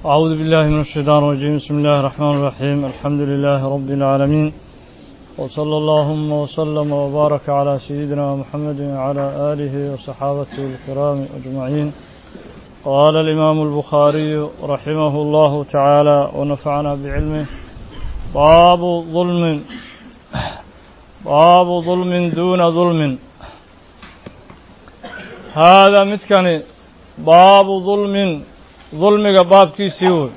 أعوذ بالله من الشيطان الرجيم. بسم الله الرحمن الرحيم. الحمد لله رب العالمين، وصلى اللهم وسلم وبارك على سيدنا محمد وعلى آله وصحابته الكرام أجمعين. قال الإمام البخاري رحمه الله تعالى ونفعنا بعلمه: باب ظلم دون ظلم. هذا متكني باب ظلمiga baabkiisii wey.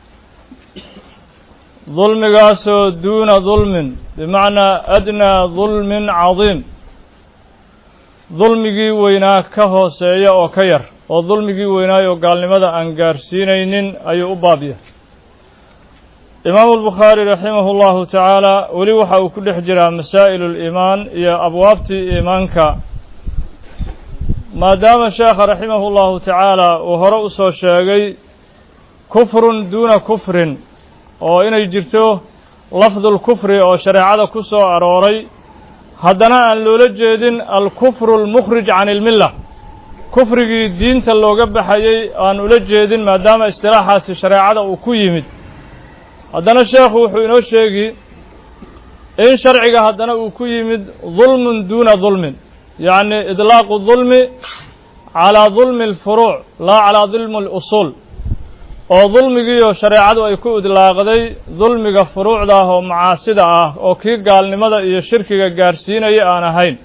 ظulmigaasoo duuna ظulmin bimacnaa adnaa ظulmin cadiim, dulmigii weynaa ka hooseeya oo ka yar, oo dulmigii weynaayoo gaalnimada aan gaarsiinaynin ayuu u baab yahay. imaamu albukhaari raximahu llahu tacaala weli waxa uu ku dhex jiraa masaa'ilu liimaan iyo abwaabtii iimaanka, maadaama sheekha raximahu llahu tacaala uu hore u soo sheegay kufrun duuna kufrin, oo inay jirto lafdulkufri oo shareecada ku soo arooray, haddana aan loola jeedin alkufru almukhrij can ilmilla, kufrigii diinta looga baxayey aan ula jeedin, maadaama istilaaxaasi shareecada uu ku yimid. haddana sheekhu wuxuu inoo sheegi in sharciga haddana uu ku yimid dulmun duuna dulmin, yacni idlaaqu dulmi calaa dulmi alfuruuc laa calaa dulmi alusuul, oo dulmigiioo shareecadu ay ku idlaaqday dulmiga furuucda ah oo macaasida ah oo kii gaalnimada iyo shirkiga gaarsiinaya aan ahayn.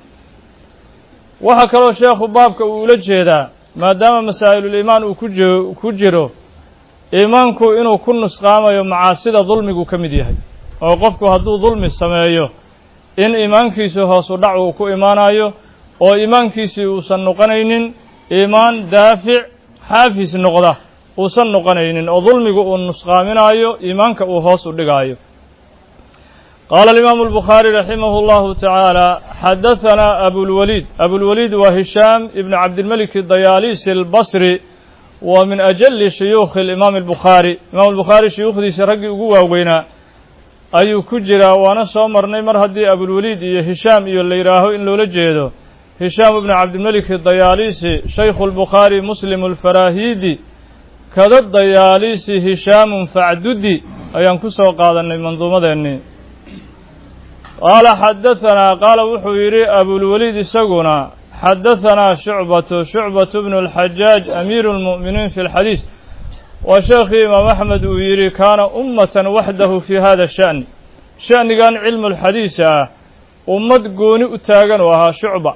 waxaa kaloo sheekhu baabka uu ula jeedaa, maadaama masaa'iluliimaan uu ku jiro iimaanku inuu ku nusqaamayo macaasida dulmigu ka mid yahay, oo qofku hadduu dulmi sameeyo in iimaankiisu hoosu dhac uu ku imaanayo, oo iimaankiisii uusan noqonaynin iimaan daafic xaafis noqda uusan noqonaynin, oo dulmigu uu nusqaaminayo iimaanka uu hoos u dhigaayo. qaala alimaamu albukhaari raximahu llahu tacaala: xadahanaa abulwaliid waa hishaam ibnu cabdilmelik dayaalisi albasri, wa min ajali shuyuukhi alimaam albukhaari. imaam albukhaari shuyuukhdiisa raggii ugu waaweynaa ayuu ku jiraa, waana soo marnay mar haddii abulwaliid iyo hishaam iyo la yidhaaho in loola jeedo hishaam ibnu cabdilmelik dayaalisi shaykhu albukhaari muslim alfarahidi kada dayaalisi hishaamun facdudi ayaan ku soo qaadannay manduumadeennii. qaala xadahanaa, qaala wuxuu yidhi abulwaliid isaguna xadahanaa shucbatu bnu alxajaaj amiiru lmu'miniin fi lxadiis. waa sheekhii imaam axmed uu yidhi kaana ummatan waxdahu fi hada sha'ni, sha'nigan cilmu lxadiisa ah ummad gooni u taagan uu ahaa shucba.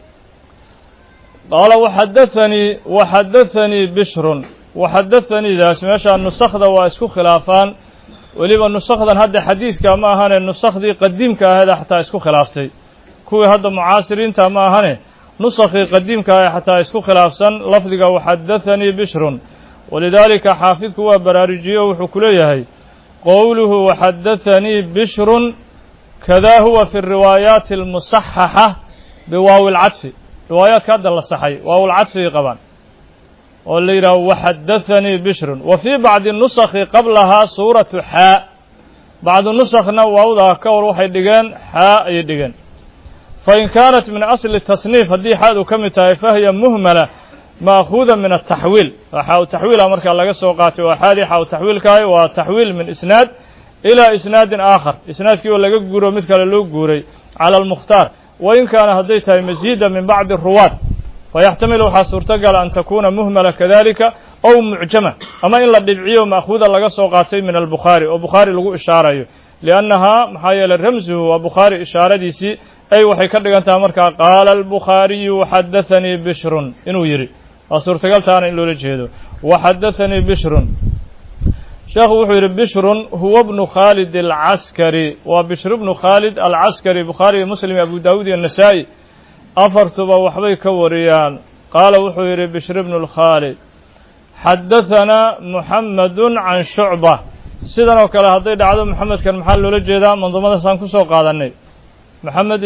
qaala waxadathanii bishrun, waxadathaniidaas meeshaa nusakhda waa isku khilaafaan, weliba nusakhdan hadda xadiidka ma ahane nusakhdii qadiimka aheeda xataa isku khilaaftay, kuwii hadda mucaasiriinta ma ahane nusakhii qadiimka ahe xataa isku khilaafsan lafdiga waxadathanii bishrun. walidaalika xaafidku waa baraarujiye o wuxuu ku leeyahay qowluhu waxadathanii bishrun kadaa huwa fi riwaayaati almusaxaxa biwaawi lcadfi, riwaayaadka hadda la saxay waawulcadfigay qabaan oo la yidhaaho waxadathanii bishrun. wa fii bacdi nusakhi qablahaa suuratu xaa, bacdu nusakhna waawdaa ka hor waxay dhigeen xaa ayay dhigeen. fain kaanat min asli tasniif, haddii xaad uu ka mid tahay fahiya muhmala ma'khuuda min ataxwiil, xaa u taxwiila markaa laga soo qaatay, oo xaadii xaa u taxwiilkahay waa taxwiil min isnaad ilaa isnaadin aakhar, isnaadkii oo laga guuro mid kale loo guuray cala almukhtaar. wain kaana hadday tahay masiida min bacdi ruwaad fayaxtamilu waxaa suurtagala an takuuna muhmala kadalika ow mucjama, ama in la dhibciyo ma'khuuda laga soo qaatay min albukhaari oo bukhaari lagu ishaarayo, liannahaa maxaa yeelay ramsuhu waa bukhaari ishaaradiisii ay waxay ka dhigan tahay markaa qaala albukhaariyu waxadathanii bishrun inuu yidhi, waa suurtagaltaana in loola jeedo waxadathanii bishrun. sheekhu wuxuu yidhi bishrun huwa bnu khaalid alcaskari, waa bishr bnu khaalid alcaskari. bukhaari iyo muslim iyo abu daawuud iyo nasaa'i afartuba waxbay ka wariyaan. qaala wuxuu yidhi bishr bnu lkhaalid xadahanaa muxamedun can shucba. sidan oo kale hadday dhacdo muxamedkan maxaa loola jeedaa? manduumadaasaan ku soo qaadannay moxamed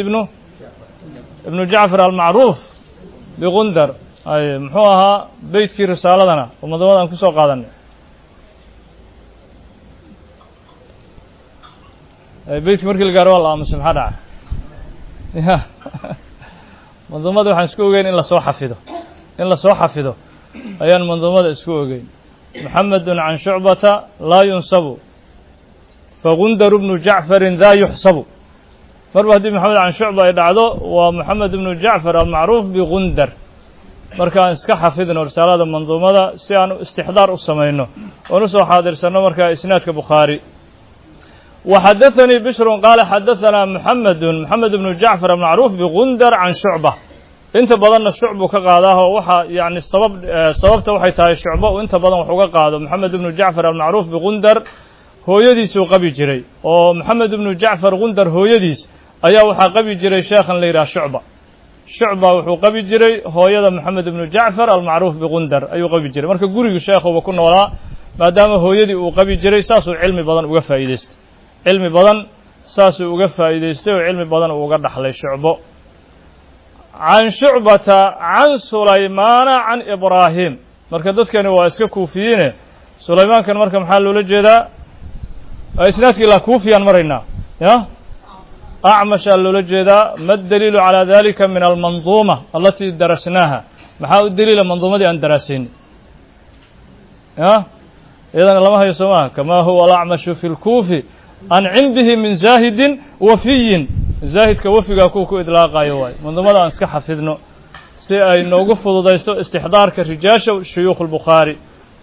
ibnu jacfar almacruuf biqundar, ay muxuu ahaa beytkii risaaladana oo manduumadaan ku soo qaadannay. beytkii markii la gaaro waa la aamusay, maxaa dhaca? manduumada waxaan isku ogeyn in lasoo xafido ayaan manduumada isku ogeyn. محمد عن شعبة لا ينصب فغندر بن جعفر ذا يحسب مرة هدي محمد عن شعبة يدعو ومحمد بن جعفر المعروف بغندر marka iska xafidno risaalada manduumada si aan istixdaar u sameeyno oo soo xaadirsano marka isnaadka Bukhari وحدثني بشر قال حدثنا محمد بن جعفر المعروف بغندر عن شعبة انت بدن الشعب كقاداه وحا يعني سببته waxay tahay shucba oo inta badan wuxuu ka qaado محمد بن جعفر المعروف بغندر hooyadiis uu qabi jiray oo محمد بن جعفر غندر hooyadiis ayaa waxa qabi jiray sheekhan la yiraahdo shucba wuxuu qabi jiray hooyada محمد بن جعفر المعروف بغندر ayuu qabi jiray marka guriga sheekhu ku noolaa maadaama hooyadii uu qabi jiray saasuu cilmi badan uga faa'iideystay cilmi badan saasuu uga faa'iideystay oo cilmi badan uu uga dhaxlay shucbo عن شعبة عن سليمان عن إبراهيم marka dadkani waa iska kuufiyiin Sulaymaan kan marka maxaa loo jeedaa isnaadkii la kuufiyaan marayna ya أعمش loo jeedaa ما الدليل على ذلك من المنظومة التي درسناها maxaa الدليل منظومتي aan darasin ya إذا لما هي سماه كما هو الأعمش في الكوفي عن عنده من زاهد وفي زاهد كوفيga ku idlaaqayo way manduumada aan iska xafidno si ay noogu fududeysto istixdaarka rijaasha shuyuukh al-Bukhari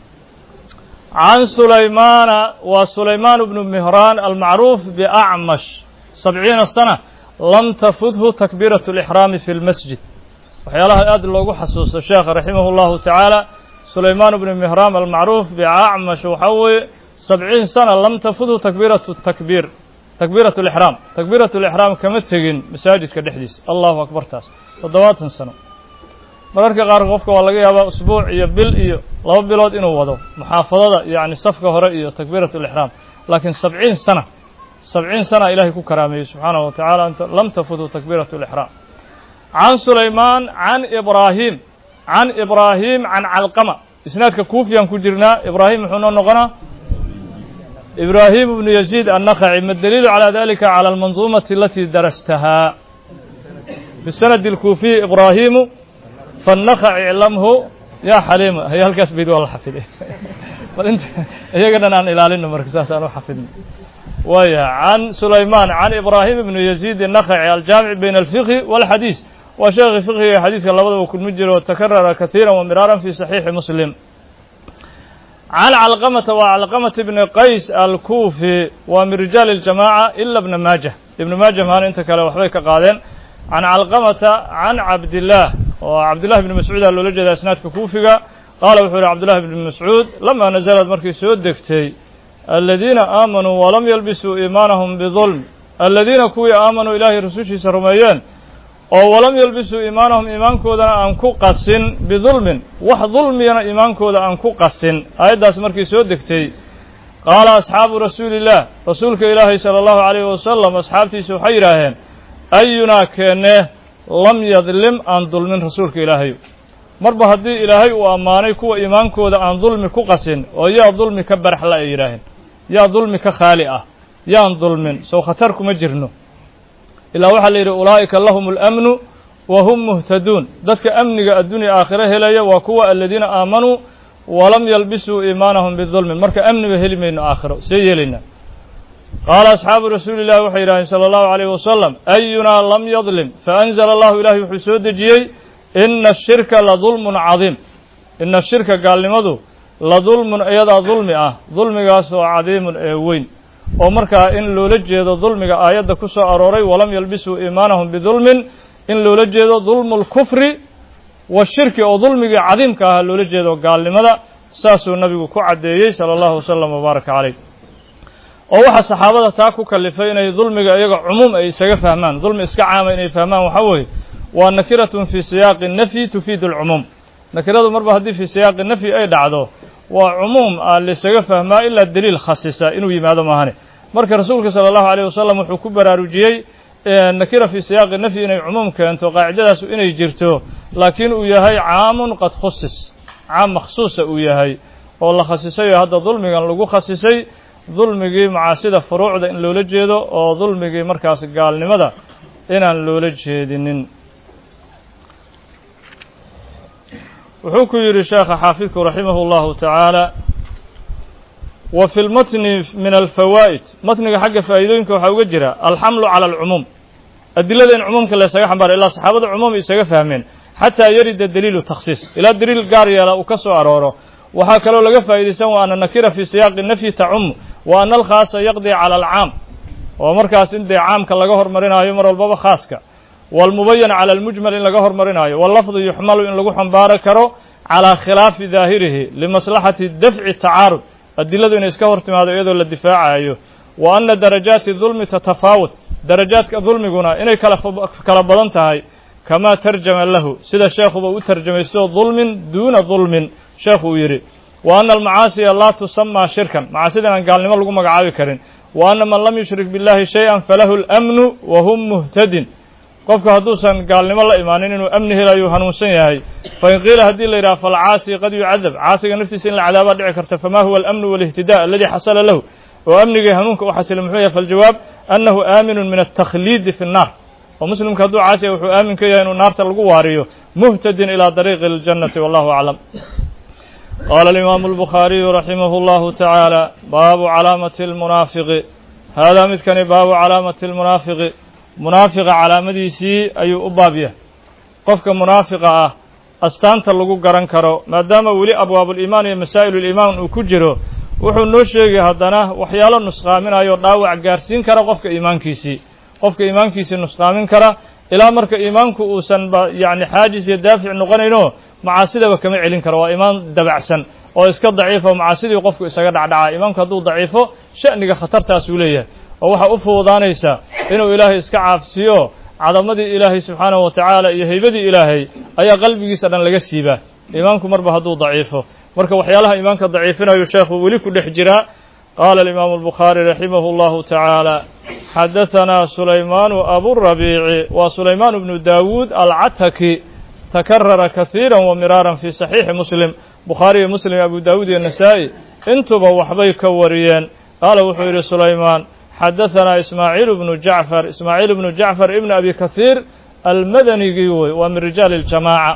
عن سليمان وسليمان بن مهران المعروف بأعمش 70 سنة لم تفته تكبيرة الإحرام في المسجد وحيالها aad loogu xasuusto sheekh rahimahullahu ta'ala سليمان بن مهران المعروف بأعمش وحوي 70 سنة لم تفته تكبيرة الإحرام تكبيرة الإحرام كما تجين مساجد كدحديث الله أكبر تاس تضوات سنة مرارك قار قفك والله يابا أسبوع يبل لو بلاد إنه وضو محافظة يعني صفقة هرئية تكبيرة الإحرام لكن 70 سنة إلهي كرامي سبحانه وتعالى أنت لم تفوتوا تكبيرة الإحرام عن سليمان عن إبراهيم عن علقمة إسنادك كوفيا كجرنا إبراهيم حنون نغنى إبراهيم بن يزيد النخعي ما الدليل على ذلك على المنظومة التي درستها في السند الكوفي إبراهيم فالنخعي علمه يا حليم هي الكسب والله حفظ وانت هي قلنا عن إلالين مركزات أنا حفظ ويا عن سليمان عن إبراهيم بن يزيد النخعي الجامع بين الفقه والحديث وشيخ فقه حديث الله وكل مجر وتكرر كثيرا ومرارا في صحيح مسلم عن علقمة وعلقمة بن قيس الكوفي ومن رجال الجماعة إلا ابن ماجه ما أنت كلا وحبيك قادين عن علقمة عن عبد الله وعبد الله بن مسعود اللي لجد أسناد كوفي قال وحول عبد الله بن مسعود لما نزلت مركز سود دكتي الذين آمنوا ولم يلبسوا إيمانهم بظلم الذين كوي آمنوا إلهي رسوشي سرميان ولم يلبسوا إيمانهم إيمانكودا أنكو قسن بظلم وحظلمنا إيمانكودا أنكو قسن أيضا سمركي سودكتي قال أصحاب رسول الله رسولك إلهي صلى الله عليه وسلم أصحابتي سحيرهن أينا كأنه لم يظلم عن ظلم رسولك إلهي مربى هدي إلهي وأماني كو إيمانكودا عن ظلم كو قسن ويا ظلم كبر حلا إيراهن يا ظلم كخالئة يا ظلم سو خطركم مجرنو إلا وحل أولئك لهم الأمن وهم مهتدون ذاتك أمنك الدنيا آخرة هلايا وكوا الذين آمنوا ولم يلبسوا إيمانهم بالظلم مرك أمن بهل من آخرة سيلنا قال أصحاب رسول الله وحيران صلى الله عليه وسلم أينا لم يظلم فأنزل الله إلهي حسود جي إن الشرك لظلم عظيم إن الشرك قال لماذا لظلم أيضا ظلم قاسوا عظيم وين oo markaa in loola jeedo dulmiga aayadda ku soo arooray walam yalbisuu iimaanahum bidulmin in loola jeedo dulmul kufri wa shirki oo dulmigii cadiimka ah loola jeedo gaalnimada saasuu nabigu ku cadeeyay sallallahu wasallam wa baraka calayh oo waxa saxaabada taa ku kalifay inay dulmiga iyaga cumuum ay isaga fahmaan dulmi iska caama inay fahmaan waxa weeye waa nakiratun fi siyaaqi nafyi tufiidu alcumuum nakiradu marba haddii fi siyaaqi nafyi ay dhacdo وعموم لسجى فهما إلا الدليل خصيصة إنه يماذا ما هني مرك رسولك صلى الله عليه وسلم وحكبر رجيي نكرة في سياق النفي إنه عموم كانت وقاعدة إنه يجرته لكن وياهي عام قد خصص عام مخصوص وياهي والله خصيصي هذا ظلم كان لجو خصيصي ظلم جي مع سيدة فروع ده إن لولج جده أو ظلم جي مركز قال لماذا إن لولج جدين وحكوا يري شيخ حافظك رحمه الله تعالى وفي المتن من الفوائد متن حق فائدين كوحا جرا الحمل على العموم الدليل إن عموم كلا يسجح بار إلا صحابة العموم يسجح فاهمين حتى يرد الدليل التخصيص إلى الدليل القاري لا أكسو أرورو وهكذا لو فائدة سواء أن النكير في سياق النفي تعم وأن الخاص يقضي على العام ومركز عند عام كلا جهر مرينا يمر البابا خاصك والمبين على المجمل إن لجهر مرينا واللفظ يحمل إن لجوح باركرو على خلاف ظاهره لمصلحة الدفع التعارض الدليل إن إسكورت هذا يدل للدفاع أيه وأن درجات الظلم تتفاوت درجات الظلم قلنا إن كلا بدنتهاي كما ترجم له سيد الشيخ أبو ترجم يسوع ظلم دون ظلم شيخ يري وأن المعاصي لا تسمى شركا معاصينا قال لما لقوا مقعاوي كرين وأن من لم يشرك بالله شيئا فله الأمن وهم مهتدين قفك هدوسا قال لما الله إيمانين إنه أمنه لا يهنوسن ياهي فإن قيل هدي اللي فالعاصي قد يعذب عاصي نفتي سن العذاب دعكرت فما هو الأمن والاهتداء الذي حصل له وأمنه هنونك وحسن محوية فالجواب أنه آمن من التخليد في النار ومسلم كدو عاصي وحو آمن كي إنه النار تلقواريه مهتد إلى طريق الجنة والله أعلم قال الإمام البخاري رحمه الله تعالى باب علامة المنافق هذا متكن باب علامة المنافق منافق علامadiisi ayuu u baabiya qofka munaafiqa ah astaanta lagu garan karo maadaama wali abwaabul iimaan iyo masaa'ilul iimaan uu ku jiro wuxuu noo sheegay haddana waxyaalo nusqaaminayo dhaawac gaarsiin kara qofka iimaankiisii nusqaamin kara ilaa marka iimaanku uusan yaani xaajis iyo daafic noqonayno macaasidaba kama celin karo waa iimaan dabacsan oo iska daciifo macaasidii qofku isaga dhacdhaca iimaanku hadduu daciifo shaniga khatartaas uu leeyahay oo waxa u fuudaanaysa inuu ilaahay iska caafsiyo cadamadii ilaahay subxaanahu wa tacaala iyo haybadii ilaahay ayaa qalbigiisa dhan laga siibaa iimaanku marba hadduu daciifo marka waxyaalaha iimaanka daciifinayo sheekhu weli ku dhex jiraa qaala alimaamu albukhaari raximahu allahu tacaala xadahanaa sulaymaanu aburabiici waa sulaymaan bnu daawuud alcataki takarara kasiira wa miraaran fii saxiixi muslim bukhaari iyo muslim abu daawuud iyo nasaa'i intuba waxbay ka wariyeen qaala wuxuu yidhi sulaymaan حدثنا إسماعيل بن جعفر ابن أبي كثير المدني ومن رجال الجماعة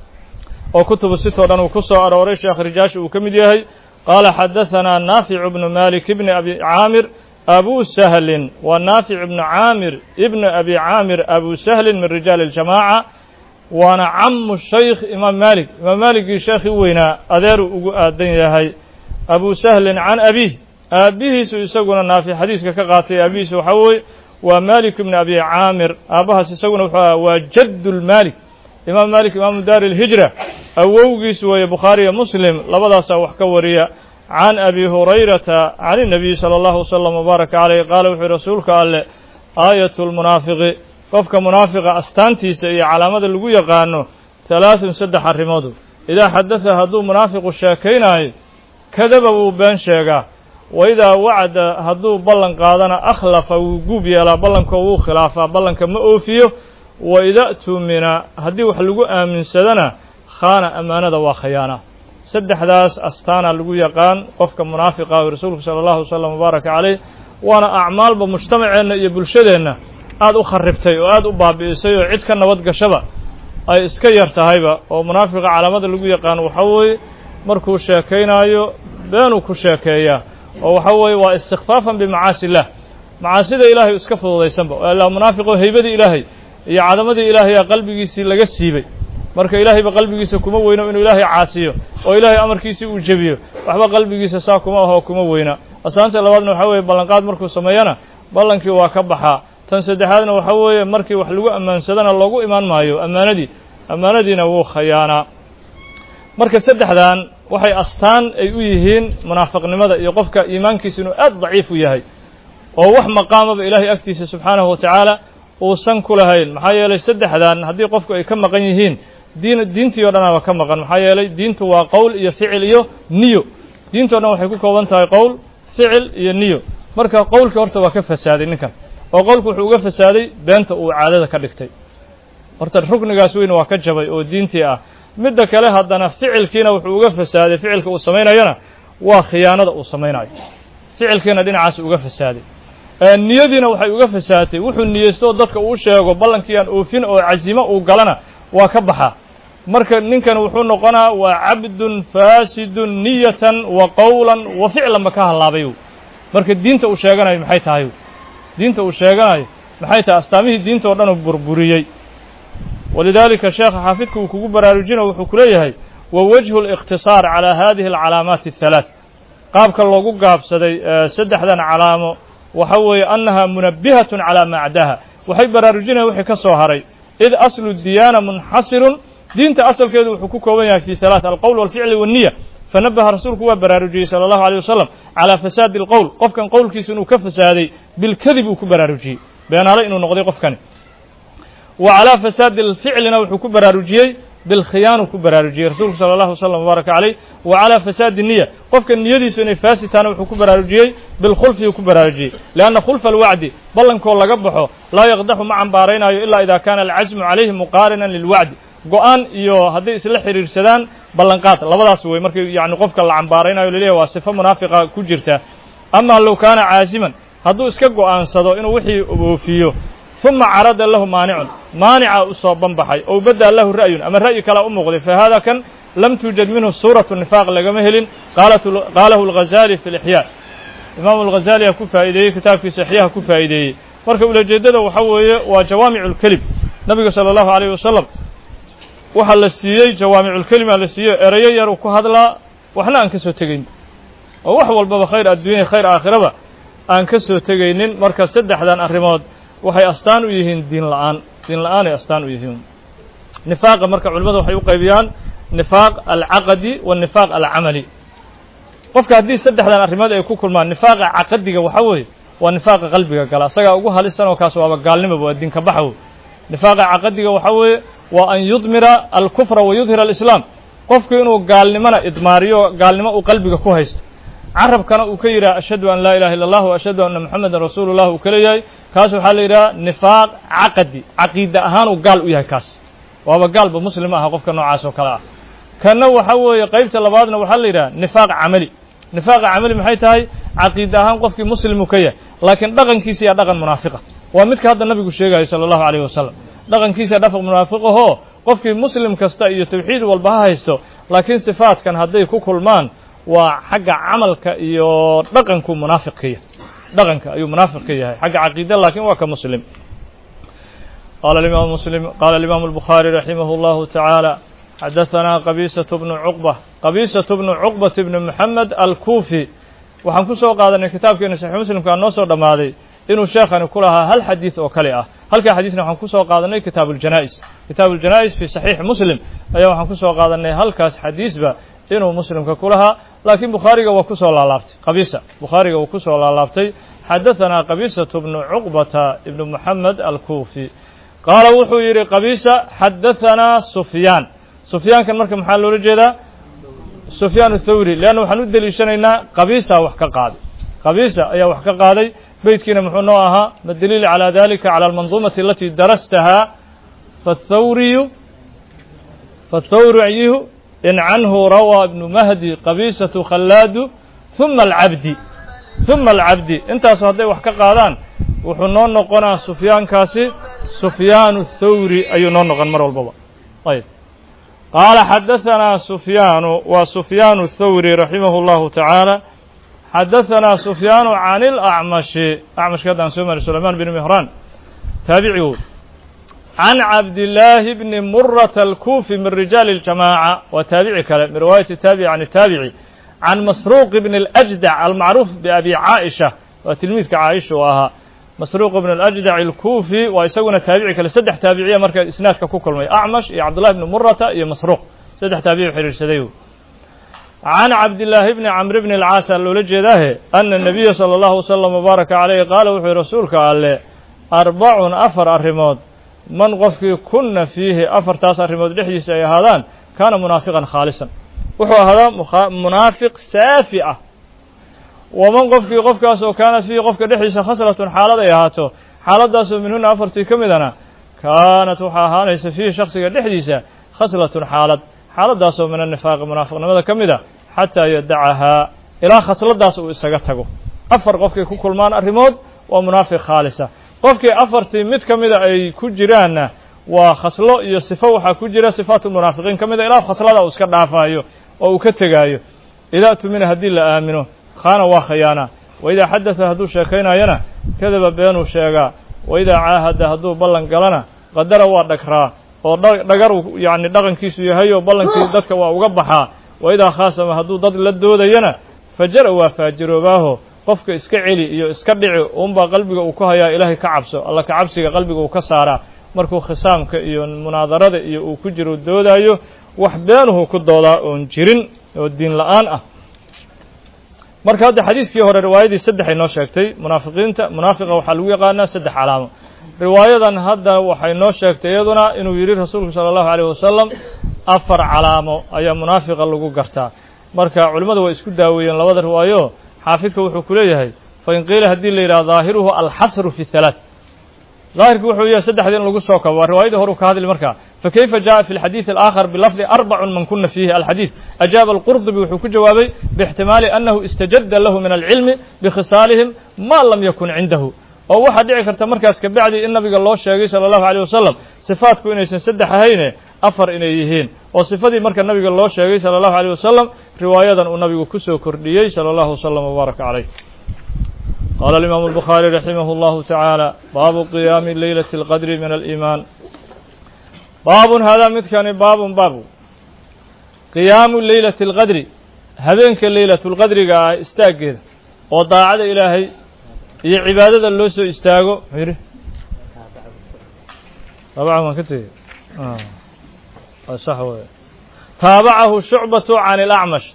وكتب الستة لأنه كسر أروري شيخ رجاش وكمديه قال حدثنا نافع بن مالك ابن أبي عامر أبو سهل ونافع بن عامر ابن أبي عامر أبو سهل من رجال الجماعة وأنا عم الشيخ إمام مالك شيخ وينا أدير الدنيا أبو سهل عن أبيه أبيهس يسقون نافع حديثك كقاتي أبيهس وحوي ومالك بن أبي عامر أباهس يسقون وجد المالك إمام مالك إمام دار الهجرة أووجس وبخاري مسلم لبدا سوح كوريا عن أبي هريرة عن النبي صلى الله عليه وسلم وبارك عليه قال وحي رسولك قال آية المنافق قفك منافق أستانتي سي علامة اللقوية قانو 3 حرموده إذا حدث هدو منافق الشاكين كذب وبان شيقا وإذا وعد هدو بلن قادنا أخلف وجوب يلا بلن كو خلافا بلن كما أوفيه وإذا تؤمنا هدي وحلقوا آمن سدنا خان أمانة وخيانة سد حداث أستانا لقوا يقان قفك منافقة ورسولك صلى الله عليه وسلم وبارك عليه وانا أعمال بمجتمعين يبلشدين aad u kharibtay oo aad u baabi'isay oo cid ka nabad gashaba ay iska yartahay oo munaafiqa calaamada lagu yaqaan waxa weeye markuu sheekaynayo beenu ku sheekeeyaa oo waxa weeye waa istighfaafan bi macaasillah macaasida ilaahay iska fududaysanba ilaa munaafiqo haybadii ilaahay iyo cadamadii ilaahay qalbigiisii laga siibay marka ilaahay ba qalbigiisa kuma weyno inuu ilaahay caasiyo oo ilaahay amarkiisii uu jabiyo waxba qalbigiisa saa kuma aho kuma weyna asaanta labaadna waxa weeye ballanqaad markuu sameeyana ballankii waa ka baxaa tan saddexaadna waxa weeye markii wax lagu ammaansadana loogu imaan maayo ammaanadiina wuu khayaanaa marka saddexdan waxay astaan ay u yihiin munaafiqnimada iyo qofka iimaankiisa inuu aad daciif u yahay oo wax maqaamaba ilaahay agtiisa subxaanahu wa tacaala uusan ku lahayn maxaa yeelay saddexdan haddii qofku ay ka maqan yihiin diintii oo dhanaba ka maqan maxaa yeelay diintu waa qowl iyo ficil iyo niyo diintoo dhan waxay ku kooban tahay qowl ficil iyo niyo marka qowlkii horta waa ka fasaaday ninkan oo qowlku wuxuu uga fasaaday beenta uu caadada ka dhigtay horta ruknigaas weyn waa ka jabay oo diintii ah midda kale haddana ficilkiina wuxuu uga fasaaday ficilka uu samaynayana waa khiyaanada uu samaynayo ficilkiina dhinacaas uga fasaaday niyadiina waxay uga fasaatay wuxuu niyeysto dadka uu sheego ballankii aan oofin oo cazimo uu galana waa ka baxa marka ninkan wuxuu noqonaa waa cabdun faasidun niyatan wa qowlan wa ficlan ba ka halaabay marka diinta uu sheeganayo maxay tahay diinta uu sheeganayo maxay tahay astaamihii diinta oo dhan uu burburiyay walidaalika sheekha xaafidku uu kugu baraarujinayo wuxuu ku leeyahay wa wajhu al-ikhtisaar ala hadhihi al-calaamaat ath-thalath qaabka loogu gaabsaday saddexdan calaamo waxa weeye annaha munabbihatun ala ma'daha waxay baraarujinayaan wixii ka soo haray id aslu diyaana munxasirun diinta asalkeedu wuxuu ku kooban yahay fi thalath al-qawl wal-fi'l wan-niyya fanabaha rasuulku waa baraarujiyey sallallahu alayhi wasallam ala fasaad al-qawl qofkan qowlkiisa inuu ka fasaaday bil kadib uu ku baraarujiyey beenaale inuu noqday qofkani wa ala fasaad al-fi'lina wuxuu ku baraarujiyey bil khiyaanu ku baraarujiyey rasuulku sallallahu alayhi wasallam baraka alayhi wa ala fasaad an-niyya qofkan niyadiisu inay faasitaan wuxuu ku baraarujiyey bil khulfi ku baraarujiyey laana khulf al-wa'di ballanko laga baxo la yaqdahu ma ambaaraynayo illa idha kana al-'azmu alayhi muqarinan lil-wa'd go'aan iyo haddii isla xiriirsadaan ballanqaad labadaas way markii yaani qofka la cambaaraynayo leeyahay waa sifo munaafiqa ku jirta ama law kana caaziman hadduu iska go'aansado inuu wixii oofiyo thumma carada lahu maanica usoo banbaxay oo badda lahu ra'yun ama ra'yi kala u muuqday fa hada kan lam tujad minhu suratu nifaq lagama helin qalahu al-ghazali fi al-ihya imam al-ghazali ku faa'iideeyay kitaabkiisa ihya ku faa'iideeyay marka ulajeedada waxa weeye waa jawaami'ul kalim nabiga sallallahu alayhi wasallam waxa la siiyay jawaami'ul kalima la siiyay erayo yar ku hadla waxna aan ka soo tagayn oo wax walba khayr adduunyo khayr aakhiraba aan ka soo tagaynin marka saddexdan arrimood waxay astaan u yihiin diin la'aan ay astaan u yihiin nifaaqa marka culimadu waxay u qaybiyaan nifaaq al-aqdi wa nifaaq al-amali qofka haddii saddexdan arrimood ay ku kulmaan nifaaqa aqdiga waxa weeye waa nifaaqa qalbiga gala asaga ugu halisan oo kaas waa gaalnimo waa diin ka baxo nifaaqa aqdiga waxa weeye waa an yudmira al-kufra wa yudhira al-islam qofku inuu gaalnimada idmaariyo gaalnimo uu qalbiga ku haysto carabkana uu ka yiraahdo ashhadu an la ilaha illa allah wa ashhadu anna muhammadan rasuulullah uu kala yahay kaas waxa la yiraahdaa nifaaq aqdi aqeeda ahaan uu gaal u yahay kaas waaba gaalba muslim ah qofka noocaas oo kala ah kana waxa weeye qaybta labaadna waxa la yiraahdaa nifaaq amali maxay tahay aqeeda ahaan qofkii muslimu ka yahay laakiin dhaqankiisa iyo dhaqan munaafiqa waa midka hadda nabigu sheegay sallallahu alayhi wasallam dhaqankiisa dhaqan munaafiq ah qofkii muslim kasta iyo tawxiid walba haysto laakiin sifaadkan haday ku kulmaan waa xagga amalka iyo dhaqanku munaafiqiya dhaqanka ayuu munaafiq yahay xagga aqeeda laakiin waa ka muslim قال الإمام مسلم قال الإمام البخاري رحمه الله تعالى حدثنا قبيصة بن عقبة بن محمد الكوفي waxaan ku soo qaadanay kitaabkeena sahih muslimka noo soo dhamaaday inuu sheekhan ku lahaa hal xadiis oo kale ah halka xadiisna waxaan ku soo qaadanay kitaabul janaiz fi sahih muslim ayaa waxaan ku soo qaadanay halkaas xadiisba inuu muslimka ku lahaa laakiin bukhariga waa ku soo laalaabtay bukhariga waa ku soo laalaabtay حدثنا قبيصة بن عقبة بن محمد الكوفي قال wuxuu yiri قبيصة حدثنا سفيان kan marka maxaa loo jeedaa سفيان الثوري لأنه waxaan u daliishanaynaa قبيصة wax ka qaaday قبيصة ayaa wax ka qaaday beydkiina muxuu noo ahaa madaliil على ذلك على المنظومة التي درستها فالثوري أيه إن عنه روى ابن مهدي قبيصة خلاد ثم العبد intaas haday wax ka qaadaan wuxuu noo noqonaa Sufyaan kaasi سفيان الثوري ayuu noo noqon mar walba ayb قال حدثنا سفيان الثوري رحمه الله تعالى حدثنا سفيان عن الأعمش كذا سمر سليمان بن مهران تابعيه عن عبد الله بن مرة الكوفي من رجال الجماعة وتابعي كلام رواية التابعي عن التابعي عن مسروق بن الأجدع المعروف بأبي عائشة وتلميذ كعائشة وها مسروق بن الأجدع الكوفي ويسوون تابعي كلا سدح تابعية مركز إسناد ككوكل مي أعمش يا عبد الله بن مرة يا مسروق سدح تابعي حرير سديو عن عبد الله بن عمرو بن العاص اللولجي ده أن النبي صلى الله عليه وسلم وبارك عليه قال وحي رسولك قال 4 الرماد من قفك كنا فيه 4 الرماد دحيس أي هذان كان منافقا خالصا وحو هذا منافق سافئة ومن قفك أسو كانت فيه قفك دحيس خسرة حالة يهاته حالة داسو من هنا 4 كمدنا كانت وحاها ليس فيه شخص دحيس خسرة حالة داسو من النفاق منافق نمذا كمدا حتى يدعها إلى خسرة داسو إساقتكو 4 قفك كل مان الرمود ومنافق خالصة qofkii 4 mid kamida ay ku jiraan وخصلو iyo sifo waxa ku jira sifaatu munaafiqiin kamida ilaa khaslada uu iska dhaafayo oo uu ka tagaayo ila tumina hadii la aamino khana wa khayana wayda hadatha hadu sheekaynayana kadaba beenu sheega wayda caahada hadu ballan galana qadara waa dhagraa oo dhagar yaani dhaqankiisu yahay oo ballankii dadka waa uga baxaa wayda khaasama hadu dad la doodayana fajara waa faajiroobaho qofka iska celi iyo iska dhici uunba qalbiga uu ku hayaa ilaahay ka cabso alla ka cabsiga qalbiga uu ka saara markuu khisaamka iyo munaadarada iyo uu ku jiro doodayo wax beenuhu ku doodaa oon jirin oo diin la'aan ah marka hadda xadiiskii hore riwaayadii saddex ay noo sheegtay munaafiqa waxa lagu yaqaanaa saddex calaamo riwaayadan hadda waxay noo sheegtay iyaduna inuu yiri rasuulku sallallahu alayhi wasallam afar calaamo ayaa munaafiqa lagu gartaa marka culimadu way isku daaweeyeen labada riwaayo xaafidka wuxuu ku leeyahay fa in qiila hadii la yiraahdo zaahiruhu al-hasr fi thalath ظاهرك وحو يا سدحدين لو سو كبا روايده هو كهادل marka فكيف جاء في الحديث الآخر بلفظ 4 من كنا فيه الحديث أجاب القرطبي وحو كجوابي باحتمال أنه استجد له من العلم بخصالهم ما لم يكن عنده oo waxa dhici karta markaas ka bacdi in nabiga loo sheegay sallallahu alayhi wasallam sifaadku inaysan saddex ahayn afar inay yihiin oo sifadii marka nabiga loo sheegay sallallahu alayhi wasallam riwaayadan uu nabigu ku soo kordhiyay sallallahu wasallam wa baraka alayhi قال الإمام البخاري رحمه الله تعالى باب قيام ليلة القدر من الإيمان باب هذا متكان باب قيام ليلة القدر هذينك ليلة القدر استاجد وضاعد إلهي هي عبادة اللوسو استاجو طبعا ما كنت صح تابعه شعبة عن الأعمش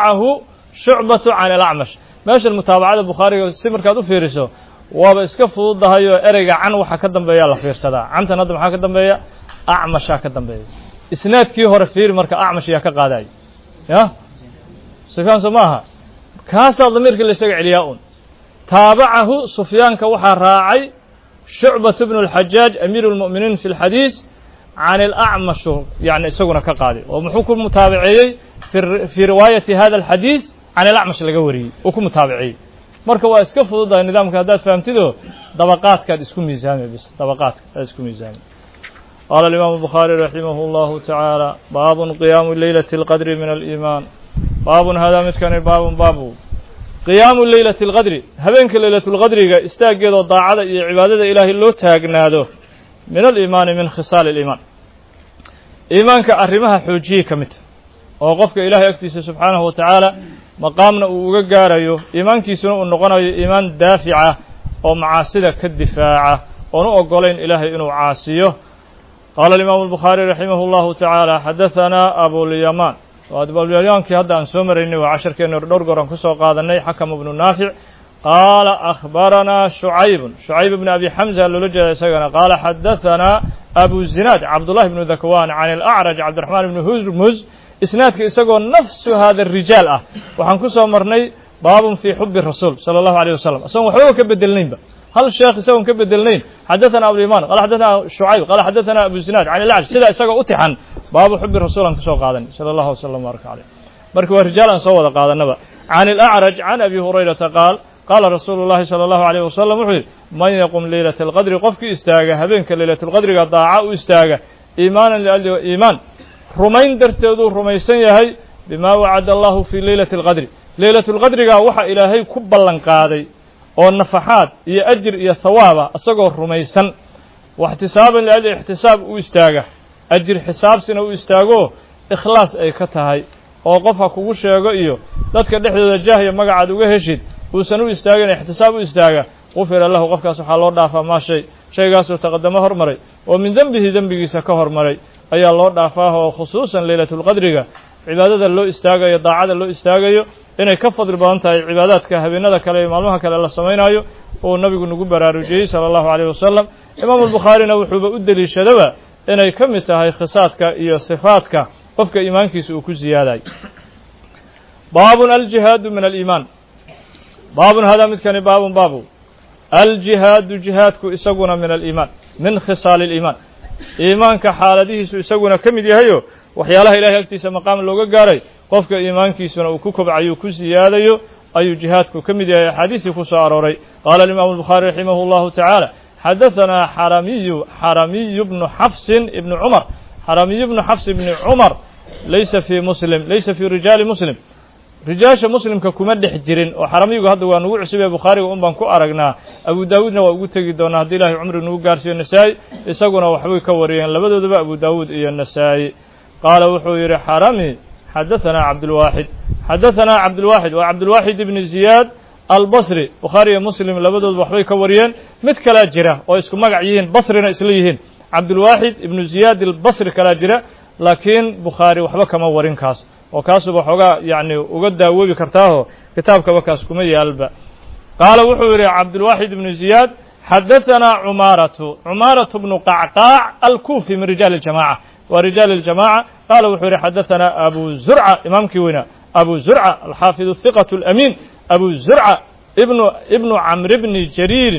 عن الأعمش ماشي المتابعة البخاري سمر كادو فيرسو وابا اسكا فودهايو اريغا عن waxa ka dambeeya la fiirsada canta nadam waxa ka dambeeya acmasha ka dambeeya isnaadkii hore fiir marka acmash ya ka qaaday ya sufyaan samaha kaasa dhamirka la isaga celiyaa un taabacahu sufyaanka waxa raacay shu'bah ibn al-hajjaj amir al-mu'minin fi al-hadith عن الأعمش يعني isaguna ka qaaday oo muxuu ku mutaabiciyay fi riwaayati hada al-hadith عن الأعمش laga wariyay oo ku mutaabicay marka waa iska fududahay nidaamka hadaad fahamtido dabaqaadka isku miisaamay bis dabaqaadka isku miisaamay قال الإمام البخاري رحمه الله تعالى باب قيام ليلة القدر من الإيمان باب هذا متكن باب قيام ليلة القدر هبينك ليلة القدر استاجد ضاعة عبادة إله الله تاجناده من الإيمان من خصال الإيمان إيمانك أرمها حجية كمت وقفك إلهي أكتس سبحانه وتعالى مقامنا وغارايو إيمانكيسنا ونقنايو إيمان دافعة ومعاصدة كالدفاعة ونقولين إلهي إنه عاصيه قال الإمام البخاري رحمه الله تعالى حدثنا أبو اليمان وأبو اليمان كي هذا أن سمرني وعشر كي نرقرن كسو قادني حكم ابن نافع قال أخبرنا شعيب بن أبي حمزة اللولجة سيغنا قال حدثنا أبو الزناد عبد الله بن ذكوان عن الأعرج عبد الرحمن بن هرمز إسنادك إساقو نفس هذا الرجال وحنكسو مرني باب في حب الرسول صلى الله عليه وسلم أسوأ وحوه كبدلنين هل الشيخ إساقو كبدلنين حدثنا أبو اليمان قال حدثنا شعيب قال حدثنا أبو الزناد عن الأعرج سيدا إساقو أتحن باب حب الرسول أنكسو قادن صلى الله عليه وسلم وبارك عليه مركوا رجالا صوّد قادن نبا عن الأعرج عن أبي هريرة قال رسول الله صلى الله عليه وسلم من يقوم ليلة القدر قفك استاغا هبينك ليلة القدر ضاعة استاغا إيمانا لأجل إيمان رمين درتدو رميسن يهي بما وعد الله في ليلة القدر ليلة القدر وحا إلهي كبالان قادي والنفحات إيا أجر إيا ثوابا أساقو رميسن واحتسابا لأجل احتساب استاغا أجر حساب سنو استاغو إخلاص أي كتهي وقفها كوغو شيغو إيو دادك دحدو جاهي مقعد وهشيد وسنو استاغا احتساب استاغا غفر الله قفك سبحانه ودافع ما شيء قاسو تقدمه هرمري ومن ذنبه سكه هرمري أي الله دافعه خصوصا ليلة القدر عبادة اللو استاغا ضاعة اللو استاغا إنه كفض ربانتها عبادات كهبينة كلام معلومها كلا الله سمينايو والنبي نقول براروجي صلى الله عليه وسلم إمام البخاري نوحب أدلي الشدوى إنه كمتها خصاتك إيا صفاتك قفك إيمانك سوكو زيادة باب الجهاد من الإيمان باب هذا مثل باب الجهاد جهادك إسقنا من الإيمان من خصال الإيمان إيمانك حالته إسقنا كم يهيو وحيالله إلهي أكتس مقام اللوغة قاري قفك إيمانك سنة وكوكب عيوك زيادة أي جهادك كم يهي حديثك سأروري قال الإمام البخاري رحمه الله تعالى حدثنا حرمي بن حفص بن عمر حرمي بن حفص بن عمر ليس في مسلم ليس في رجال مسلم رجاش مسلم ككما دحجرين وحرميgu hadda waa nagu cusub Bukhari oo baan ku aragnaa Abu Daawudna waa ugu tagi doonaa hadii Ilaahay umri nagu gaarsiyo Nasaai isaguna waxbay ka wariyeen labadoodaba Abu Daawud iyo Nasaai qaala wuxuu yiri Harami حدثنا عبد الواحد وعبد الواحد بن زياد البصري Bukhari Muslim labadood waxbay ka wariyeen mid kala jira oo isku magac yihiin Basrina isla yihiin عبد الواحد بن زياد البصري kala jira laakiin Bukhari waxba kama warin kaas oo kaasuba xogaa yani uga daawoobi kartaaho kitaabka wakaas kuma yaalba qaala wuxuu yiri Abdul Wahid ibn Ziyad حدثنا عمارة بن قعقاع الكوفي من رجال الجماعة ورجال الجماعة قال wuxuu yiri حدثنا أبو زرعة إمامكي وينا أبو زرعة الحافظ الثقة الأمين أبو زرعة ابن عمرو بن جرير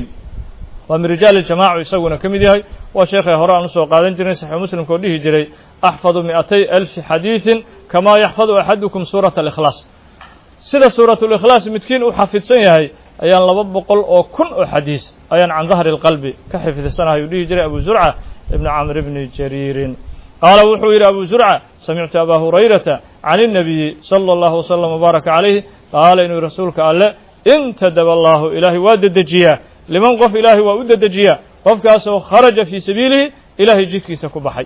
ومن رجال الجماعة يسوون كميدي وشيخ هران سو قادن جرين صحيح مسلم كوديه جري أحفظ 200,000 حديث كما يحفظ أحدكم سورة الإخلاص سيدة سورة الإخلاص متكين وحفظ سنيهي أيان لببقل أو كن حديث أيان عن ظهر القلب كحفظ السنة يوديه جري أبو زرعة ابن عمرو بن جرير قال وحوير أبو زرعة سمعت أبا هريرة عن النبي صلى الله وسلم وبارك عليه قال إن رسولك قال انتدب الله إلهي واددجيا لمن قف إلهي واددجيا qofkaasoo kharaja fii sabiilihi ilaahay jidkiisa ku baxay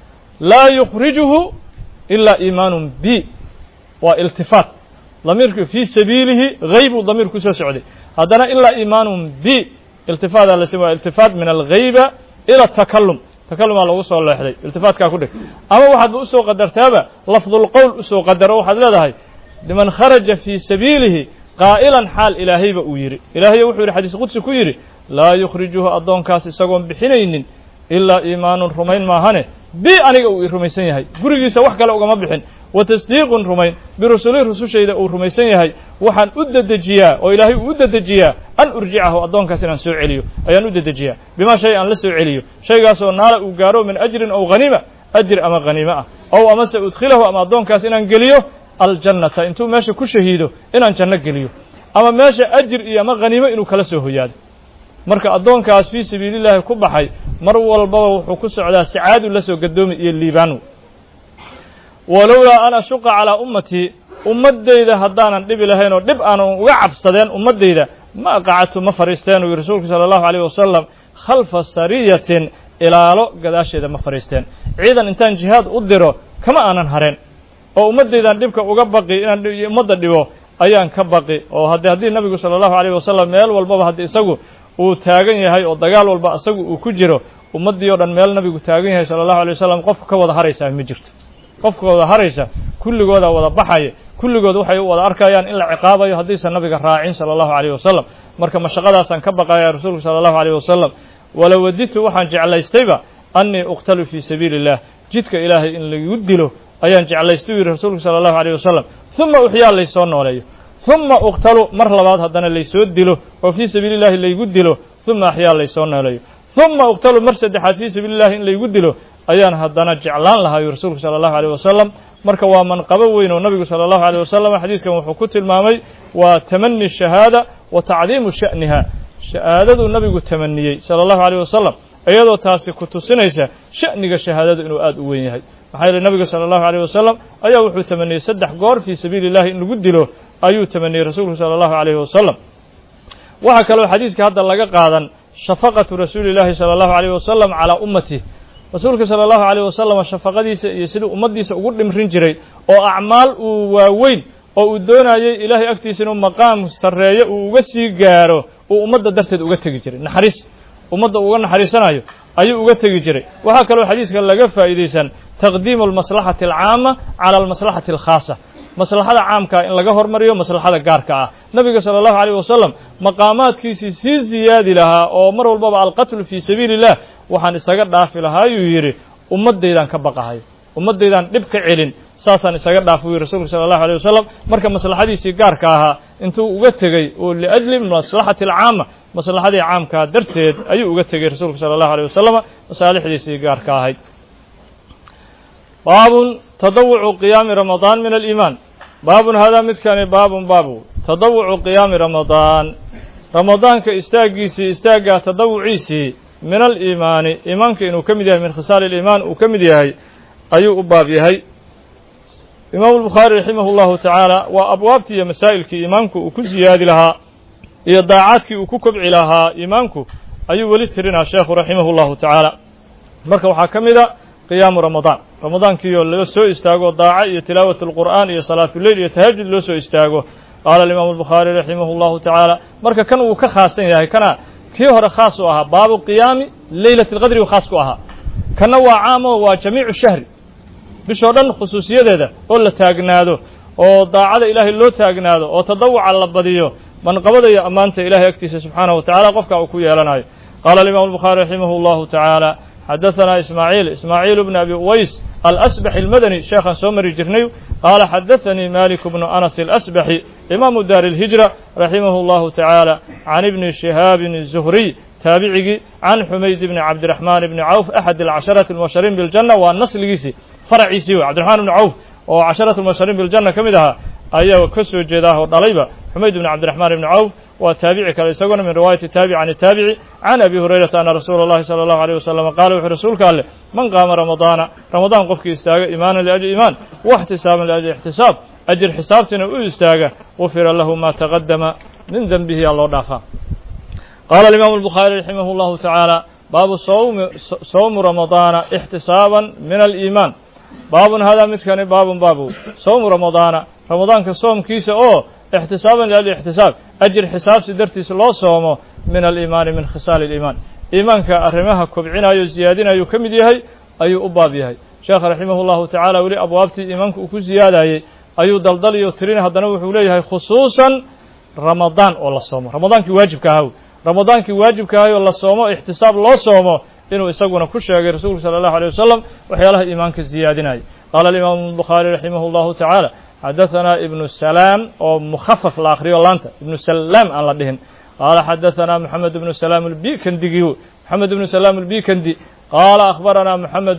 laa yukhrijuhu ilaa iimaanun bi waa iltifaat damiirku fii sabiilihi haybu damiir ku soo socday haddana ilaa iimaanun bi iltifaadaa la waa iltifaat min alghayba ila takalum takalumaa lagu soo leexday iltifaatkaa ku dhig ama waxaadba usoo qadartaaba lafdulqowl usoo qadaro waxaad leedahay liman kharaja fii sabiilihi qaa'ilan xaal ilaahayba uu yidhi ilaahay wuxuu yidhi xadiis qudsi ku yidhi laa yukhrijuhu addoonkaas isagoon bixinaynin ilaa iimaanun rumayn maahane bi aniga uu rumaysan yahay gurigiisa wax kale ugama bixin wa tasdiiqun rumayn birusuli rusushayda uu rumaysan yahay waxaan u dadejiyaa oo ilaahay uu u dadejiyaa an urjicahu addoonkaas inaan soo celiyo ayaan u dadejiyaa bimaa shay aan la soo celiyo shaygaasoo naala uu gaaro min ajrin aw haniima ajir ama haniimo ah ow amase udkhilahu ama addoonkaas inaan geliyo aljannata intuu meesha ku shahiido inaan janno geliyo ama meesha ajir iyo ama haniimo inuu kala soo hoyaado marka addoonkaas fii sabiilillaahi ku baxay mar walbaba wuxuu ku socdaa sacaadu la soo gadoomi iyo liibaanu walowlaa an ashuqa calaa ummatii ummaddayda haddaanan dhibi lahayn oo dhib aanan uga cabsadeen ummaddayda ma qacadtu ma fadhiisteen uu rasuulku sala allahu alayh wasalam khalfa sariyatin ilaalo gadaasheeda ma fadhiisteen ciidan intaan jihaad u diro kama aanan hareen oo ummaddaydan dhibka uga baqi inaan ummadda dhibo ayaan ka baqi oo haddii nabigu sala allahu alayh wasalam meel walbaba haddii isagu uu taagan yahay oo dagaal walba asagu uu ku jiro ummadii oo dhan meel nabigu taagan yahay sallallahu alayhi wasallam qof ka wada haraysa ma jirto qofka wada haraysa kulligooda wada baxay kulligood waxay wada arkayaan in la ciqaabayo hadiisa nabiga raacin sallallahu alayhi wasallam marka mashaqadaasan ka baqaya rasuulku sallallahu alayhi wasallam wala waditu waxaan jeclaystayba anni uqtalu fi sabiilillah jidka ilaahay in lagu dilo ayaan jeclaystay rasuulku sallallahu alayhi wasallam thumma uxiya laysoo nooleeyo ثم اقتلوا مر لباد هدنا ليسو ديلو وفي سبيل الله ليغو ديلو ثم احيا ليسو نوليو ثم اقتلوا مر سدحات في سبيل الله ان ليغو ديلو ayaan hadana jeclaan lahaa rasuulku sallallahu alayhi wasallam marka waa man qaba weyn oo nabigu sallallahu alayhi wasallam xadiiskan wuxuu ku tilmaamay waa tamanni shahada wa ta'zimu sha'niha shahaadadu nabigu tamanniyay sallallahu alayhi wasallam ayadoo taasi ku tusinaysa sha'niga shahaadadu inuu aad u weyn yahay maxaa yeelay nabiga sallallahu alayhi wasallam ayaa wuxuu tamanniyay saddex goor fi sabiilillah in lagu dilo ayuu tamanniyay rasuulku sallallahu alayhi wasallam waxa kale oo xadiiska hadda laga qaadan shafaqatu rasuulillahi sallallahu alayhi wasallam ala ummati rasuulka sallallahu alayhi wasallam shafaqadiisa iyo sidii ummadiisa ugu dhimrin jiray oo acmaal uu waaweyn oo uu doonayay ilaahay agtiisa inuu maqaam sareeyo uu uga sii gaaro uu ummadda darteed uga tagi jiray naxariis ummadda uga naxariisanayo ayuu uga tagi jiray waxa kale oo xadiiska laga faa'iideysan taqdiimu almaslahati alcaama cala almaslahati alkhaasa maslaxada caamka in laga hormariyo maslaxada gaarka ah nabiga sallallahu alayhi wasallam maqaamaadkiisa si ziyaadi lahaa oo mar walba alqatl fi sabiilillah waxaan isaga dhaafi lahaa ayuu yiri ummadaydan ka baqahay ummadaydan dhib ka celin saasan isaga dhaafay rasuulku sallallahu alayhi wasallam marka maslaxadiisi gaarka ah intuu uga tagay oo li ajli maslahati alcaama maslaxadii caamka darteed ayuu uga tagay rasuulku sallallahu alayhi wasallam masaalixdiisi gaarka ahayd باب تضوع قيام رمضان من الإيمان باب هذا مثل باب تضوع قيام رمضان كاستاغيسي استاغا تضوعيسي min aliimaani iimaanka inuu ka mid yahay min khisaali aliimaan uu ka mid yahay ayuu u baab yahay imaamu albukhaari raximah llahu tacaala waa abwaabtii iyo masaa'ilkii iimaanku uu ku siyaadi lahaa iyo daacaadkii uu ku kobci lahaa iimaanku ayuu weli tirinaa sheekhu raximah llahu tacaala marka waxaa ka mid a qiyaamu ramadaan ramadaankiioo laga soo istaago daaco iyo tilaawat alqur'aan iyo salaatuleyl iyo tahajud loo soo istaago qaala alimaamu albukhaari raximah llahu tacaala marka kan uu ka khaasan yahay kana kii hore khaas u ahaa baabu qiyaami leylati alqadri uu khaas ku ahaa kanna waa caamo waa jamiicu shahri bishoo dhan khusuusiyadeeda oo la taagnaado oo daacada ilaahay loo taagnaado oo tadawuca la badiyo manqabada iyo ammaanta ilahay agtiisa subxaanahu wa tacala qofka uu ku yeelanayo qaala alimaamu albukhaari raximah llahu tacaala xadaثanaa ismaaciil bn abi uways alasbaxi almadani sheekhaan soo mari jirnay qaala xadaثanii malik bnu anas alasbaxi imaamu daari اlhijra raximah اllahu tacaala can ibni shihaabin الzuhriy taabicigii can xumayd bni cabdiraxmaan bni cawf axad alcasharati almubashariin biاljanna waa nasligiisii faraciisii wey cabdiraxmaan bni cawf oo casharatu almubashariin biاljanna ka mid ahaa ayaa ka soo jeedaa oo dhalayba xumayd bni cabdiraxmaan bni cawf waa taabici kale isaguna min riwaayati taabic can itaabici can abi hurayrata ana rasuula اllahi salى اllahu alيyh wasalam qaala wuxuu rasuulka alleh man qaama ramadaana ramadaan qofkii istaaga iimaanan liajli iimaan waxtisaaban liajli ixtisaab ajir xisaabtina u istaaga gufira lahu ma taqadama min denbihi yaa loo dhaafaa qaala alimaamu albukhaari raximah llahu tacaala baabu sawmu ramadaana ixtisaaban min aliimaan baabun hadaa midkani baabun baabu sawmu ramadaana ramadaanka soomkiisa oo ixtisaaban liajli ixtisaab ajir xisaabsi dartiisa loo soomo min aliimaani min khisaali aliimaan iimaanka arrimaha kobcinayo ziyaadinayu ka mid yahay ayuu u baab yahay sheekha raximah llahu tacaala weli abwaabtii iimaanka uu ku ziyaadayey ayuu daldaliyo tirin haddana wuxuu leeyahay khusuusan ramadaan oo la soomo ramadaankii waajibka ahaw ramadaankii waajibka ahay oo la soomo ixtisaab loo soomo inuu isaguna ku sheegay rasuulku sala allahu alيyh wasalam waxyaalaha iimaanka ziyaadinaya qaala alimaamu albukhaari raximah llahu tacaala xadaثanaa ibnu salaam oo mukhafaf la akhriyo laanta ibnu salaam aan la dhihin qaala xadaثanaa moxamed ibnu salaam albikandigiyu moxamed ibnu salaam albikandi qaala akhbaranaa moxamed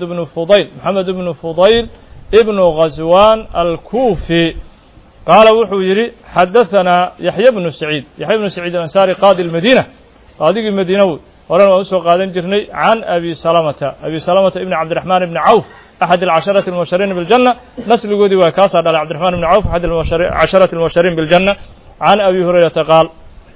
ibnu fudayl ibnu ghaswaan alkuufi qaala wuxuu yidhi xadaثanaa yaxya bnu saciid alansaari qaadi اlmadiina qaadigii madiina wey horena waan usoo qaadan jirnay can abi salamata ibni cabdiraxmaan ibni cawf axad alcasharati almubashariina biاljanna nasligoodii waa kaasaa dhalay cabdiraxmaan ibni cawf axad casharati almubashariin biاljanna can abi hurayrata qaal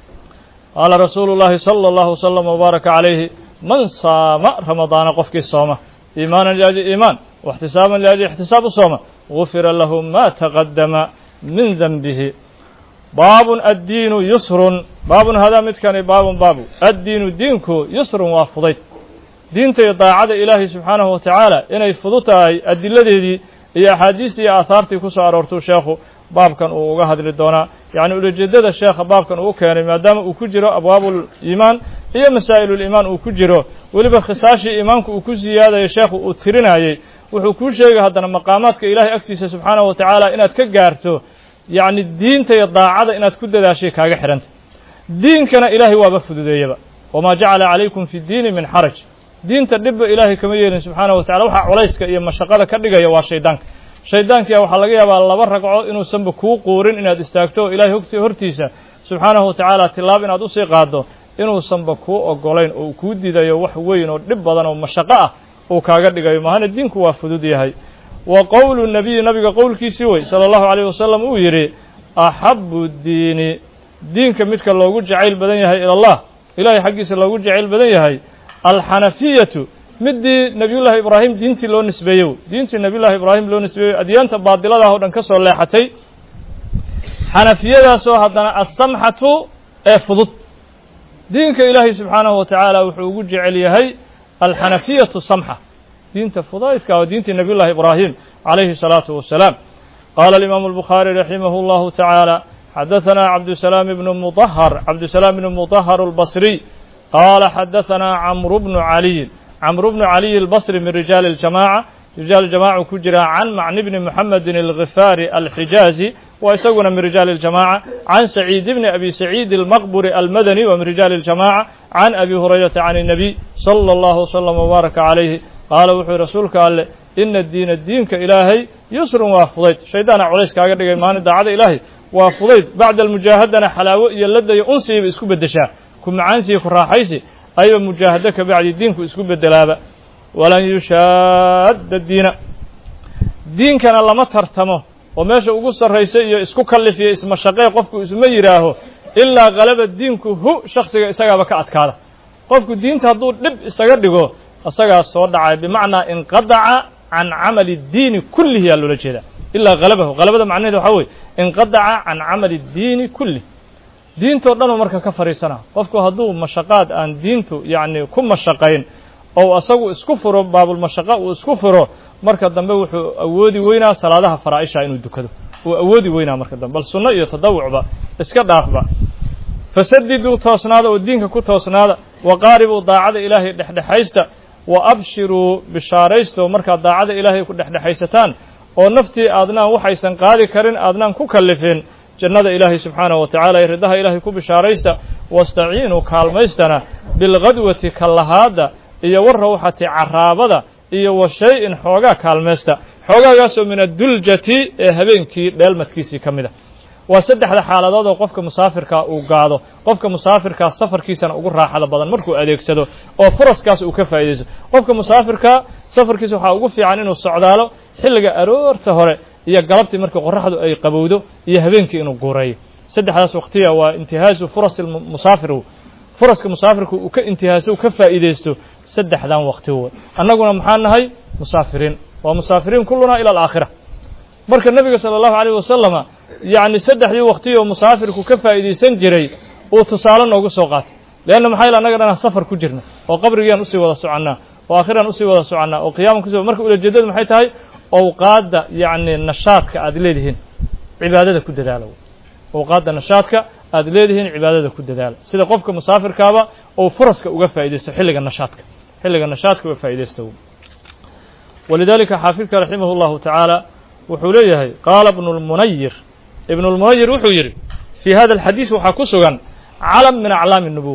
qaala rasuulu llahi salى اllahu wslama wbaaraka calayhi man saama ramadaana qofkii sooma iimaanan liajli iimaan واxtisaaban liajli ixtisaab u sooma gufira lahu ma taqadama min denbihi baabun addiinu yusrun baabun hadaa midkani baabun baabu addiinu diinku yusrun waa fudayd diinta iyo daacada ilaahay subxaanahu wa tacaala inay fudud tahay adiladeedii iyo axaadiistii iyo aahaartii ku soo aroortuu sheekhu baabkan uu uga hadli doonaa yacni ulajeedada sheekha baabkan uu keenay maadaama uu ku jiro abwaabuliimaan iyo masaa'iluliimaan uu ku jiro weliba khisaashii iimaanku uu ku siyaadayo sheekhu uu tirinayey wuxuu kuu sheegay haddana maqaamaadka ilaahay agtiisa subxaanahu wa tacaala inaad ka gaarto yacni diinta iyo daacada inaad ku dadaashay kaaga xidhanta diinkana ilaahay waaba fududeeyaba wamaa jacala calaykum fi diini min xaraj diinta dhibba ilaahay kama yeelin subxaanahu wa tacala waxaa culayska iyo mashaqada ka dhigaya waa shaydaanka shaydaankia waxaa laga yaabaa laba ragco inuusanba kuu quurin inaad istaagto oo ilaahay hortiisa subxaanahu wa tacaala tilaab inaad usii qaaddo inuusanba kuu ogolayn oo kuu didayo wax weyn oo dhib badan oo mashaqo ah uu kaaga dhigayo mahana diinku waa fudud yahay wa qowlu nabiyi nabiga qowlkiisii wey sala allahu calayh wasalam uu yidhi axabu diini diinka midka loogu jacayl badan yahay ila allah ilahay xaggiisa loogu jacayl badan yahay alxanafiyatu midii nebiyullaahi ibraahim diintii loo nisbeeyey diintii nebiyullahi ibraahim loo nisbeeyey adyaanta baadiladah o dhan ka soo leexatay xanafiyadaasoo haddana assamxatu ee fudud diinka ilaahay subxaanahu wa tacaala wuxuu ugu jecel yahay alxanafiyatu samxa diinta fudaydka oo diintii nebiyullahi ibraahim calayhi الsalaatu wasalaam qaala alimaamu albukhaari raximah اllahu tacaala xadaثanaa cabdusalaam ibnu mudahar albasriy qaala xadaثanaa camru bnu caliy albasri min rijaali اljamaca rijaal jamacu ku jira can macni bni muxamedin algifaari alxijaazi waa isaguna min rijaali اljamaca can saciid bni abi saciid almaqburi almadani wa min rijaali اljamaca can abi hurayrata can الnabiy salى اllahu wslm wbaaraka calayhi qaala wuxuu rasuulka alleh ina diina diinka ilaahay yusrun waa fudayd shaydaana culays kaaga dhigay maalin daacada ilaahay waa fudayd bacda almujaahadana xalaawo iyo ladda iyo unsigiiba isku beddeshaa ku macaansiiyo ku raaxaysi أيوة مجاهدة كبعد الدين كإسكوب الدلابة ولن يشاد الدين دين كان الله ما ترتمه وماشي أقص الرئيسية إسكو كلف اسم الشقيق قفكو اسم يراه إلا غلب الدين هو شخص إساقا بكأت كذا قفكو الدين تهدور لب إساقا دقو إساقا صدع بمعنى انقطع عن عمل الدين كله يالو لجدا إلا غلبه معناه حوي انقطع عن عمل الدين كله دين تودنا مركا كفريسنا قفكو هدو مشقات عن دينتو يعني كم مشقين أو أساقو اسكفرو باب المشقاء واسكفرو marka dambe wuxuu awoodi weynaa salaadaha faraa'isha inuu dukado oo awoodi weynaa marka dambe bal sunno iyo tadawucba iska dhaafba fasadidu toosnaada oo diinka ku toosnaada wa qaaribu daacada ilaahay dhexdhexaysta wa abshiru bishaaraysto marka daacada ilaahay ku dhexdhexaysataan oo naftii aadnaan waxaysan qaadi karin aadnaan ku kallifin jannada ilaahay subxaanahu wa ta'aala iyo ridaha ilaahay ku bishaaraysta wastaciinu kaalmaystana bil ghadwati kallahaada iyo warrawxati caraabada iyo washayn xoogaa kaalmeesta xoogaagaasoo min aduljati ee habeenkii dheelmadkiisii ka mid ah waa saddexda xaaladood oo qofka musaafirka uu gaado qofka musaafirka safarkiisana ugu raaxada badan markuu adeegsado oo furaskaas uu ka faa'iideysto qofka musaafirka safarkiisa waxa ugu fiican inuu socdaalo xilliga aroorta hore iyo galabtii markii qorraxdu ay qabowdo iyo habeenkii inuu guureeyo saddexdaas waqtiga waa intihaasu furasil musaafir furaska musaafirku uu ka intihaaso ka faa'iideysto saddexdan waqti annaguna maxaan nahay musaafiriin waa musaafiriin kulluna ila al-aakhirah marka nabiga sallallahu alayhi wasallam yaani saddexdii waqti oo musaafirku ka faa'iideysan jiray oo tusaale noogu soo qaatay leena maxay anaga dhan safar ku jirna oo qabrigan u sii wada soconaa oo aakhiran u sii wada soconaa oo qiyaamka soo marka ujeedadu maxay tahay awqaada yaani nashaadka aad leedihiin cibaadada ku dadaalo awqaada nashaadka aad leedihiin cibaadada ku dadaal sida qofka musaafirkaaba oo furaska uga faa'iideysto xilliga nashaadka uga faa'iideysto walidalika xaafidka rahimahullahu ta'ala wuxuu leeyahay qaala ibn al-munayyir wuxuu yiri fi hada al-hadith waxa ku sugan calam min a'lam an-nubuwah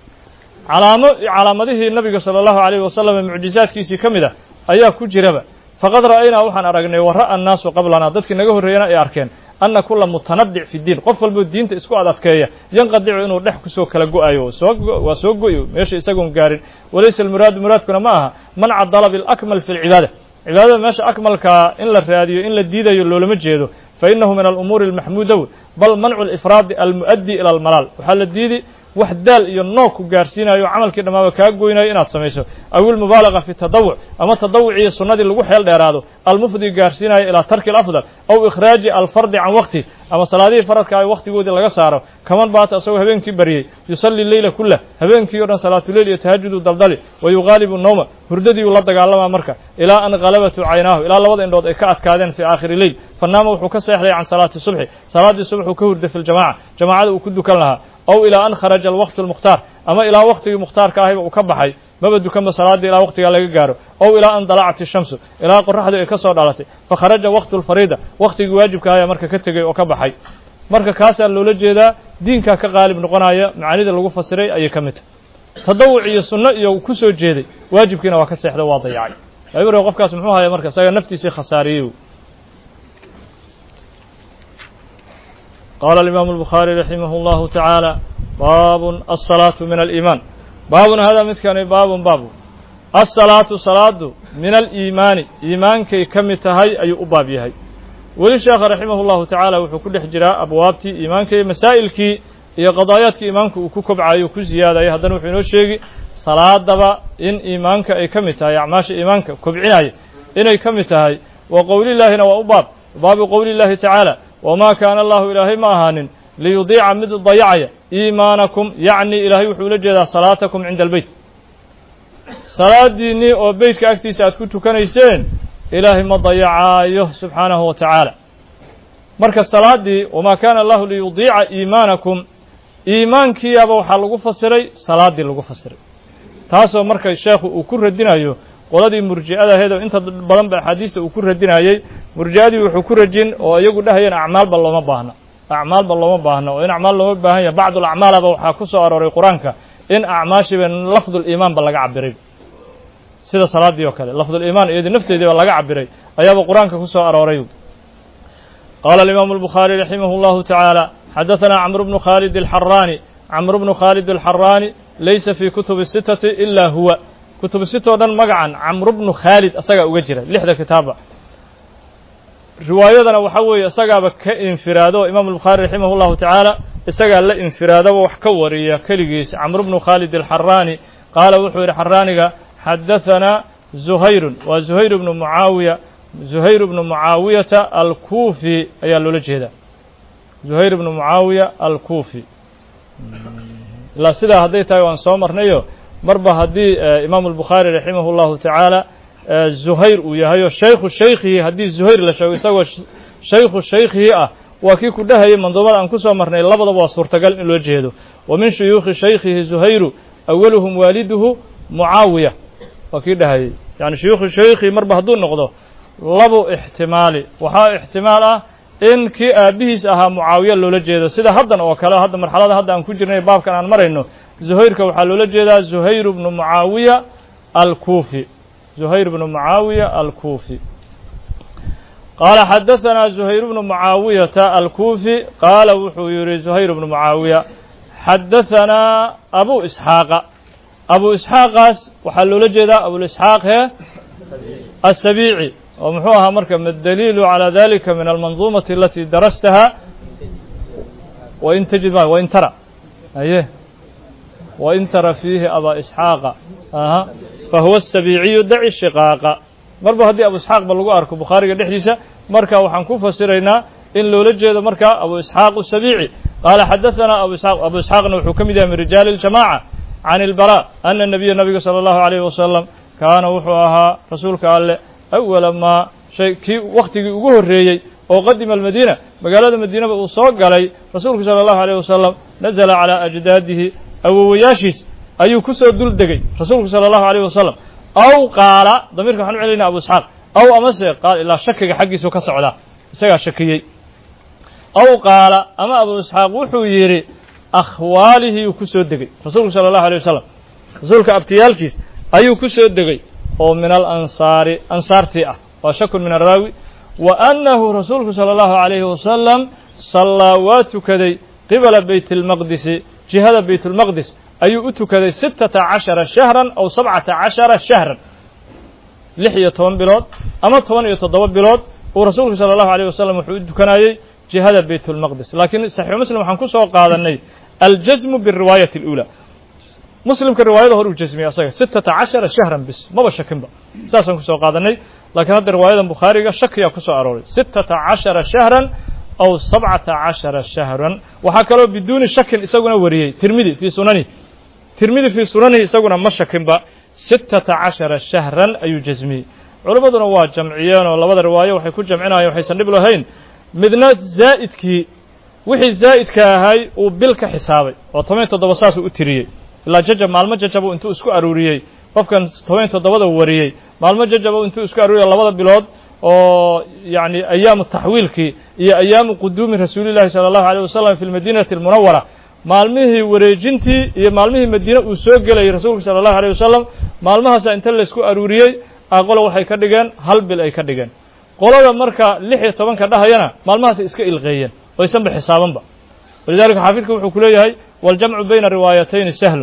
calaamadihii nabiga sallallahu alayhi wasallam mu'jizaadkiisii kamida ayaa ku jiraba faqad ra'ayna waxaan aragnay wara an-naas qablana dadkii naga horeeyana ay arkeen أن كل متنبع في الدين قف الدين تسكو أدفكية ينقطع إنه ضحك سوق كلا جوأيو وسوق جوأيو ماشي يسقون قارن وليس المراد كنا معها منع الطلب الأكمل في العبادة ماشي أكمل كإن الراديو إن الديدة يلو لمجهده فإنه من الأمور المحمودة بل منع الإفراد المؤدي إلى الملال وحل الديدي وحدال ينوك جارسينا يعمل كده ما بكاجوينا إنات سميسه أو المبالغة في التضوع أما التضوع السنة اللي وحيل ديرادو المفضي جارسينا إلى ترك الأفضل أو إخراج الفرد عن وقته أما صلاة فرض كاي وقت جود اللي جساره كمان بعد أسوي هبين كبريه يصلي الليل كله هبين كيورن صلاة الليل يتهجد ودلدلي ويغالب النوم هرددي والله دجال ما مركه إلى أن غلبته عيناه إلى الله وضع إن ضد كأت كادن في آخر الليل فالنام وحكسه يحلي عن صلاة الصبح وكورد في جماعة وكده كلها أو إلى أن خرج الوقت المختار أما إلى وقت مختار كاهب وكبحي ما بده كم صلاة إلى وقت على جاره أو إلى أن طلعت الشمس إلى قرحة كسر علته فخرج وقت الفريدة وقت واجب كايا مركة كتجي وكبحي مركة كاسر لولجي ذا دين كغالب نقنايا معاني اللي فسري أي كمت تضوعي السنة يوكسو جيدي واجب كنا وكسر هذا واضح يعني أيوة وقف كاس محوها يا مركة سير نفتي سي خساريو قال الإمام البخاري رحمه الله تعالى باب الصلاة من الإيمان باب هذا متكان باب الصلاة صلاة من الإيمان إيمان كي كم تهي أي أباب يهي وللشيخ رحمه الله تعالى وحو كل حجراء أبوابتي إيمان كي مسائل كي هي قضايات كي إيمان كوكب عايو كزيادة يهدن وحينو الشيخ صلاة دبا إن إيمانك أي كم تهي عماش إيمانك كبعين إن أي كم تهي وقول الله هنا وأباب باب قول الله تعالى وما كان الله إلهي ما هان ليضيع مد ضيعي إيمانكم يعني إلهي وحول جدا صلاتكم عند البيت صلاة ديني أو بيتك أكتيس أتكتو كنيسين إلهي ما ضيعيه سبحانه وتعالى مركز الصلاة دي وما كان الله ليضيع إيمانكم إيمانك يا أبو حلقو فسري صلاة دي لقو فسري تاسو مركز الشيخ وكر الدين أيو qoladii murji'ada heedo inta badan ba xadiista uu ku radinayay murji'adii wuxuu ku rajin oo iyagu dhahayeen acmaal ba looma baahna oo in acmaal loo baahan yahay bacd al-acmaal waxa ku soo arooray quraanka in acmaashiban lafdul iimaan ba laga cabiray sida salaadii oo kale lafdul iimaan iyo nafteedii laga cabiray ayaaba quraanka ku soo arooray قال الإمام البخاري رحمه الله تعالى حدثنا عمرو بن خالد الحراني laysa fii kutubi sitati ilaa huwa kutubu sita oo dhan magacan camru bnu khaalid asagaa uga jira lixda kitaaba riwaayadana waxaa weeye isagaaba ka infiraado imaamu albukhaari raximah اllahu tacaala isagaa la infiraadaba wax ka wariya keligiis camru bnu khaalid alxaraani qaala wuxuu yidhi xaraaniga xadahanaa zuhayrun waa zuhayr bnu mucaawiya zuhayr bnu mucaawiyata alkuufi ayaa loola jeedaa zuhayr bnu mucaawiya alkuufi ilaa sidaa hadday tahay waan soo marnayo marba haddii imaamu albukhaari raximah اllahu tacaala zuhayr uu yahayo shaykhu shaykhihi haddii zuhayr la sheego isagoo shaykhu shaykhihi ah waa kii ku dhahayay manduumada aan ku soo marnay labadaba waa suurtagal in loo jeedo wa min shuyuukhi shaykhihi zuhayru awaluhum waaliduhu mucaawiya waa kii dhahayay yani shuyuukhi shaykhihi marba hadduu noqdo labo ixtimaali waxaa ixtimaal ah in kii aabbihiis ahaa mucaawiya loola jeedo sida haddan oo kale hadda marxalada hadda aan ku jirnay baabkan aan marayno zuhayrka waxaa loola jeedaa zuhayr bnu mucaawiya alkuufi زهير بن معاوية الكوفي قال حدثنا زهير بن معاوية الكوفي قال وحو يري زهير بن معاوية حدثنا أبو إسحاق أبو إسحاق وحلو لجدا أبو الإسحاق السبيعي ومحوها مركب الدليل على ذلك من المنظومة التي درستها وإن تجد وإن ترى أيه وإن ترى فيه أبا إسحاق فهو السبيعي دعي الشقاق مربا هدي أبو إسحاق بلغو أركو بخاري دحديثة مركا وحنكو فسرينا إن لو لجد مركا أبو إسحاق السبيعي قال حدثنا أبو إسحاق نوحو كمدا من رجال الجماعة عن البراء أن النبي صلى الله عليه وسلم كان وحوها رسولك قال أول ما شيء كي وقت يقوه الرئي وقدم المدينة مقالة المدينة وصوق علي رسولك صلى الله عليه وسلم نزل على أجداده أو وياشيس أيو كسر دول دقي رسولك صلى الله عليه وسلم أو قال ضميرك حنو علينا أبو إسحاق أو أمسي قال إلا شكك حقي سو كسعودا سيغا شكيي أو قال أما أبو إسحاق وحو يري أخواله كسر دقي رسولك صلى الله عليه وسلم رسولك أبتيالكيس أيو كسر دقي ومن الأنصار أنصار تيئة وشك من الراوي وأنه رسولك صلى الله عليه وسلم صلوات كذي قبل بيت المقدس جهة بيت المقدس أيو أتكذي 16 شهرا أو 17 شهرا لحية 10 بلاد أما 17 بلاد ورسولك صلى الله عليه وسلم وحود كناي جهاد بيت المقدس لكن صحيح مسلم حنكون سوى قادني الجزم بالرواية الأولى مسلم كالرواية هو الجزمي أصلا 16 شهرا بس ما بشكل بقى ساسا كسوى قادني لكن هذا الرواية البخاري شك يا كسوى أروري 16 شهرا أو 17 شهرا وحكى بدون شك يسوون وريه ترمذي في سننه ترمذي في سننه يسوون ما شك بقى 16 شهرا أي جزمي علماء waa jamciyeen oo labada riwaayo waxay ku jamcinayaan waxay san dhib lahayn midna zaa'idkii wixii zaa'idka ahay uu bil ka xisaabay oo 17 saas u tiriyay ilaa jajab maalmo jajabo intuu isku aruuriyay qofkan 17 wariyay maalmo jajabo intuu isku aruuriyay labada bilood oo yaani ayaamu tahwiilki iyo ayaamu quduumi rasuulillaah sallallahu alayhi wasallam fi madinati al-munawwara maalmihii wareejintii iyo maalmihii madiina uu soo galay rasuulka sallallahu alayhi wasallam maalmahaas inta la isku aruuriyay aqola waxay ka dhigeen hal bil ay ka dhigeen qolada marka 16 ka dhahayana maalmahaas iska ilqeeyeen oo aysan xisaabanba walidaalka xaafidku wuxuu ku leeyahay wal jamcu bayna riwaayatayn sahl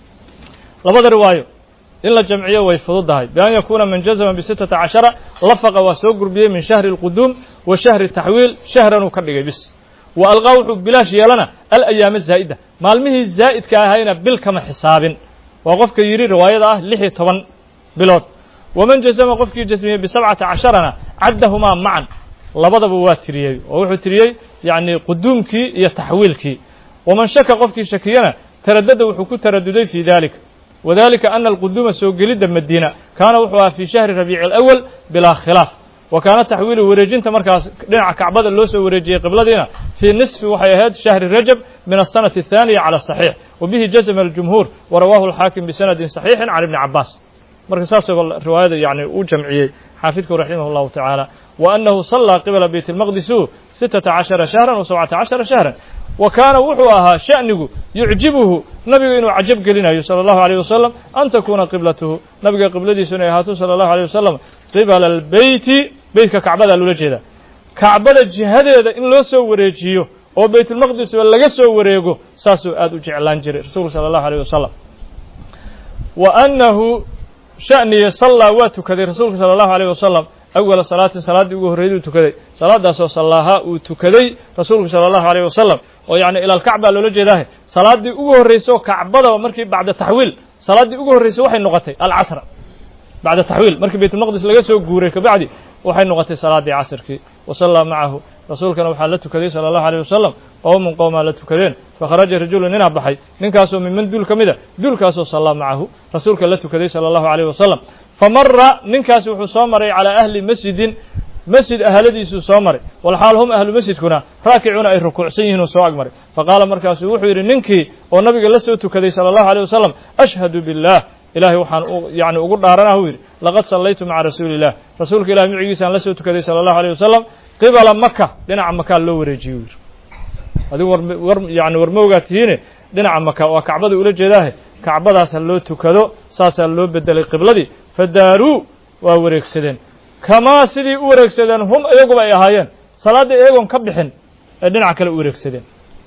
labada riwaayo in la jamciyo way fududahay baan yakuna man jazama bi 16 lafaqa wa soo gurbiyay min shahri al-qudum wa shahri at-tahwil shahran ka dhigay bis wa alqawhu bilash yalana al-ayyam az-zaida maalmihii zaa'idka ahayna bil kama xisaabin wa qofka yiri riwaayada ah 16 bilood ومن جزم قفكي جزمه ب17 عدهما معا لبدب واتريي ووحو تريي يعني قدومكي يا تحويلكي ومن شك قفكي شكينا تردد وحو ترددي في ذلك وذلك أن القدوم سو جلد المدينة كان وحوها في شهر ربيع الأول بلا خلاف وكان تحويل ورجين تمركز دين كعبد اللوس ورجي قبل دينا في نصف وحيهات شهر رجب من السنة الثانية على الصحيح وبه جزم الجمهور ورواه الحاكم بسند صحيح عن ابن عباس مركز الرواية يعني وجمعية حافظك رحمه الله تعالى وأنه صلى قبل بيت المقدس 16 شهرا و17 شهرا وكان وحوها شأنه يعجبه نبي إنه عجب قلنا صلى الله عليه وسلم أن تكون قبلته نبي قبلتي سنيهاته صلى الله عليه وسلم قبل البيت بيت كعبة الولجة كعبة الجهاد إن لو سو وريجيه أو بيت المقدس ولا جسوا وريجه ساسو أدو جعلان جري رسول صلى الله عليه وسلم وأنه شأني صلى وتكذي رسولك صلى الله عليه وسلم أول صلاة ugu horreeyay tukaday salaadaasoo sallaha uu tukaday rasuulku sallallahu alayhi wasallam oo yaani ila al-Ka'ba loo jeedaa salaadii ugu horreysay Ka'bada markii bacda tahwiil salaadii ugu horreysay waxay noqotay al-Asr bacda tahwiil markii Bayt al-Maqdis laga soo guuray ka bacdi waxay noqotay salaadii casrkii wasalla maahu rasuulkana waxa la tukaday sallallahu alayhi wasallam qowma la tukadeen fakharaja rajulun ina baxay ninkaasoo min dul kamida dulkaasoo sallaa maahu rasuulka la tukaday sallallahu alayhi wasallam famarra ninkaas wuxuu soo maray ala ahli masjid ahladiisu soo maray wal xaal hum ahlu masjidkuna raakicuuna ay rukuucsan yihiin oo soo agmaray faqala markaas wuxuu yiri ninkii oo nabiga la soo tukaday sallallahu alayhi wasallam ashhadu billah ilaahi waxaan yaani ugu dhaaranahay yiri laqad sallaytu ma'a rasuulillah rasuulka ilaahi micigiisa la soo tukaday sallallahu alayhi wasallam qibala makkah dhinaca makkah loo wareejiyo adigu yaani warmowgaatiina dhinaca makkah oo kacbada ula jeedahay kacbadaas loo tukado saas loo bedelay qibladii fadaaru waa wareegsadeen kama sidii u wareegsadeen hum iyaguba ay ahaayeen salaada iyagoon ka bixin ee dhinaca kale u wareegsadeen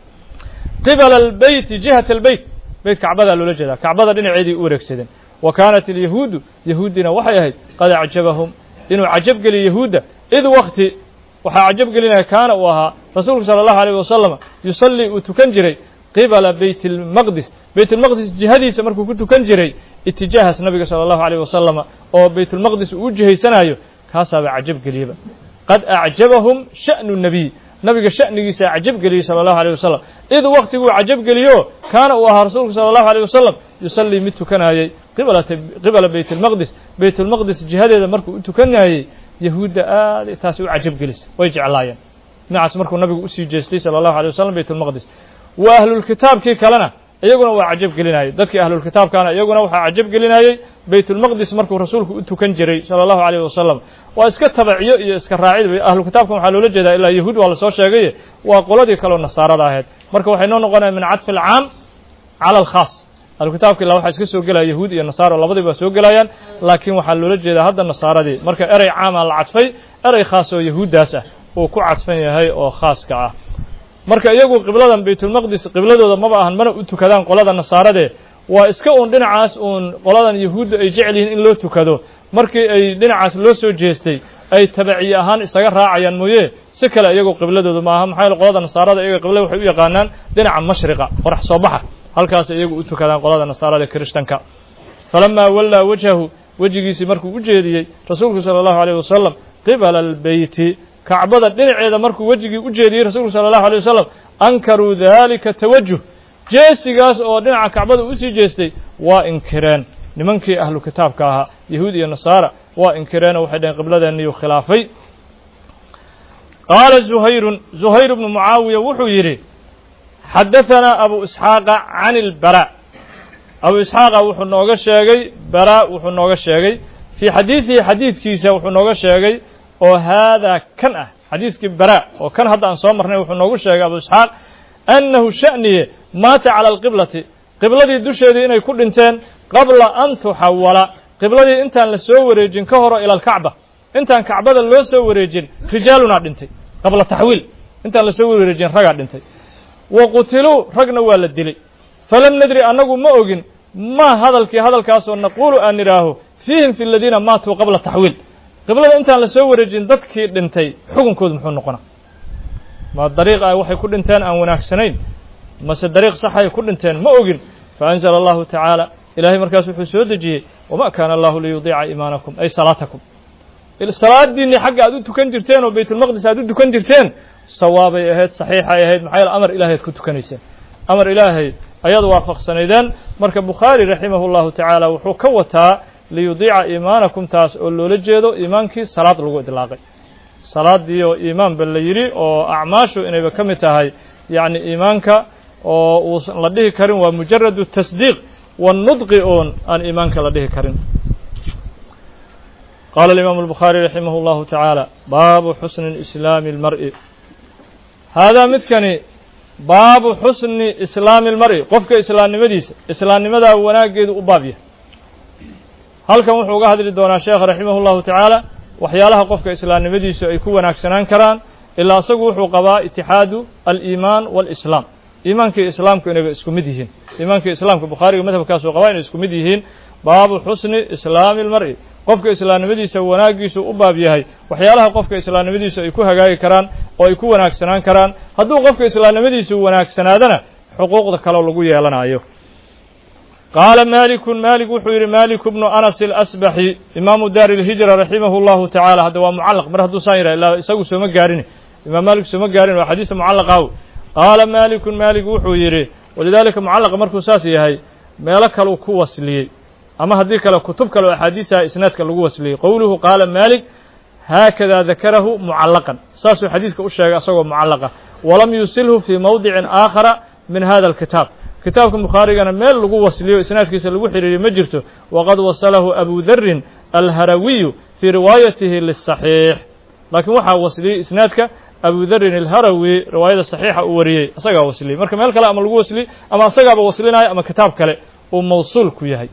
qibala albayt jihat albayt bayt kacbada loo jeedaa kacbada dhinaceedii u wareegsadeen wa kaanat alyahuud yahuudina waxay ahayd qad acjabahum inuu cajab geliyo yahuuda id waqti waxa cajab gelinaya kaana uu ahaa rasuulku sallallahu alayhi wasallam yusalli uu tukan jiray qibala bayt al-maqdis bayt al-maqdis jihadiisa markuu ku tukan jiray itijaahas nabiga sallallahu alayhi wasallam oo bayt al-maqdis uu jihaysanayo kaasaba cajab geliya qad a'jabahum sha'nu nabiy nabiga sha'nigiisa cajab geliya sallallahu alayhi wasallam id waqtigu cajab geliyo kaana uu ahaa rasuulku sallallahu alayhi wasallam yusalli mid tukanayay qibala bayt al-maqdis jihadeeda markuu u tukanayay yahuuda aad taas u cajab gelisay way jeclaayeen naas markuu nabigu u sii jeestay sallallahu alayhi wasallam bayt al-maqdis wa ahlul kitaabkii kalena iyaguna waa cajab gelinayay dadkii ahlul kitaabkana iyaguna waxa cajab gelinayay bayt al-maqdis markuu rasuulku u tukan jiray sallallahu alayhi wasallam waa iska tabaciyo iyo iska raacid ahlul kitaabka waxa loo jeedaa ilaa yahuud waa la soo sheegay waa qoladii kale oo nasaarada ahayd marka waxay noo noqonayaan min cadf al-aam ala al-khaas ahlul kitaabka ilaa waxa iska soo galay yahuud iyo nasaaro labadiiba soo galayaan laakiin waxa loo jeedaa hadda nasaaradii marka eray caam la cadfay eray khaas oo yahuudaas ah oo ku cadfan yahay oo khaaska ah marka iyagu qibladan baytul maqdis qibladooda ma baahan mana u tukadaan qolada nasaarade waa iska dhinacaas qoladan yahuud ay jecel yihiin in loo tukado markii ay dhinacaas loo soo jeestay ay tabaciye ahaan isaga raacayaan mooyee si kale iyagu qibladooda ma aha maxay qolada nasaarada iyaga qiblada waxay u yaqaanaan dhinaca mashriqa qorax soo baxa halkaas iyagu u tukadaan qolada nasaarada kristanka falamma walla wajhahu wajigiisi markuu u jeediyay rasuulku sallallahu alayhi wasallam qibala albayti kacbada dhinaceeda markuu wajigii u jeediyay rasuulku sallallahu alayhi wasallam ankaru dhalika tawajjuh jeesigaas oo dhinaca kacbada u sii jeestay waa inkireen nimankii ahlu kitaabka ahaa yahuud iyo nasaara waa inkireen waxay dhaheen qibladeennii khilaafay qaala zuhayr ibn muawiya wuxuu yiri xadathana abu isxaaq can al-bara abu isxaaq wuxuu nooga sheegay bara wuxuu nooga sheegay fi xadiiskiisa wuxuu nooga sheegay oo hada kan ah xadiiskii bara oo kan hadda aan soo marnay wuxuu noogu sheegay abu isxaaq annahu sha'niye maata cala alqiblati qibladii dusheedii inay ku dhinteen qabla an tuxawala qibladii intaan la soo wareejin ka hor ila alkacba intaan kacbada loo soo wareejin rijaaluna dhintay qabla tahwiil intaan la soo wareejin raga dhintay wa qutilu ragna waa la dilay falam nadri annagu ma ogin ma hadalkaas oo naqulu aan niraaho fiihim fi alladina maatu qabla tahwiil qiblada intaan la soo wareejin dadkii dhintay xukunkoodu muxuu noqonaa ma dariiq ay waxay ku dhinteen aan wanaagsanayn mase dariiq sax ay ku dhinteen ma ogin fa anzala allahu ta'ala ilaahay markaas wuxuu soo dejiyay wama kana allahu liyudii'a iimaanakum ay salaatakum salaadiinni xagga aad u tukan jirteen oo baytul maqdis aad u tukan jirteen sawaabay ahayd saxiixay ahayd maxay amar ilaahay ku tukanayseen amar ilaahay ayadu waafaqsanaydeen marka bukhaari rahimahullahu ta'ala wuxuu ka wataa liyudii'a iimaanakum taas oo loola jeedo iimaankii salaad lagu idlaaqay salaadii oo iimaan bal la yiri oo acmaashu inayba ka mid tahay yaani iimaanka oo uu la dhihi karin waa mujarradu tasdiiq والنطق عن إيمانك لديه كريم قال الإمام البخاري رحمه الله تعالى باب حسن الإسلام المرء هذا مثكني باب حسن إسلام المرء قفك إسلام مديس إسلام مدى وناقيد أبابيه هل كان وحوق هذا الدونا الشيخ رحمه الله تعالى وحيالها قفك إسلام مديس يكون أكسنان كران إلا أصقوا وحوقبا اتحاد الإيمان والإسلام iimaanka islaamku inay isku mid yihiin iimaanka islaamka bukhariga madhabkaas oo qabayn isku mid yihiin baabu xusni islaami lmar'i qofka islaamnimadiisa wanaagiisu u baab yahay waxyaalaha qofka islaamnimadiisu ay ku hagaagi karaan oo ay ku wanaagsanaan karaan hadduu qofka islaamnimadiisu wanaagsanaadana xuquuqda kaloo lagu yeelanayo qaala malikun malik wuxuu yidhi malik bnu anas alasbaxi imaamu daari lhijra raximahu llahu tacaala hadda waa mucallaq mar hadduu saan yidhah ilaa isagu sooma gaarin imaam malik sooma gaarin waa xadiista mucallaqaaw qaala malikun malik wuxuu yidhi walidaalika mucallaqa markuu saas yahay meelo kaleu ku wasliyey ama haddii kale kutub kale oo axaadiisaha isnaadka lagu wasliyey qowluhu qaala malik haakada dakarahu mucallaqan saasuu xadiiska u sheegay asagoo mucallaqa walam yusilhu fii mawdicin aakhara min hada alkitaab kitaabka bukhaarigana meel lagu wasliyo isnaadkiisa lagu xiriiriyo ma jirto waqad wasalahu abu darin alharawiyu fii riwaayatihi lisaxiix laakiin waxaa wasliyey isnaadka abu darin alharawi riwaayada saxiixa uu wariyey asagaa wasliyey marka meel kale ama lagu wasliyey ama asagaaba waslinaayo ama kitaab kale uu mawsuul ku yahay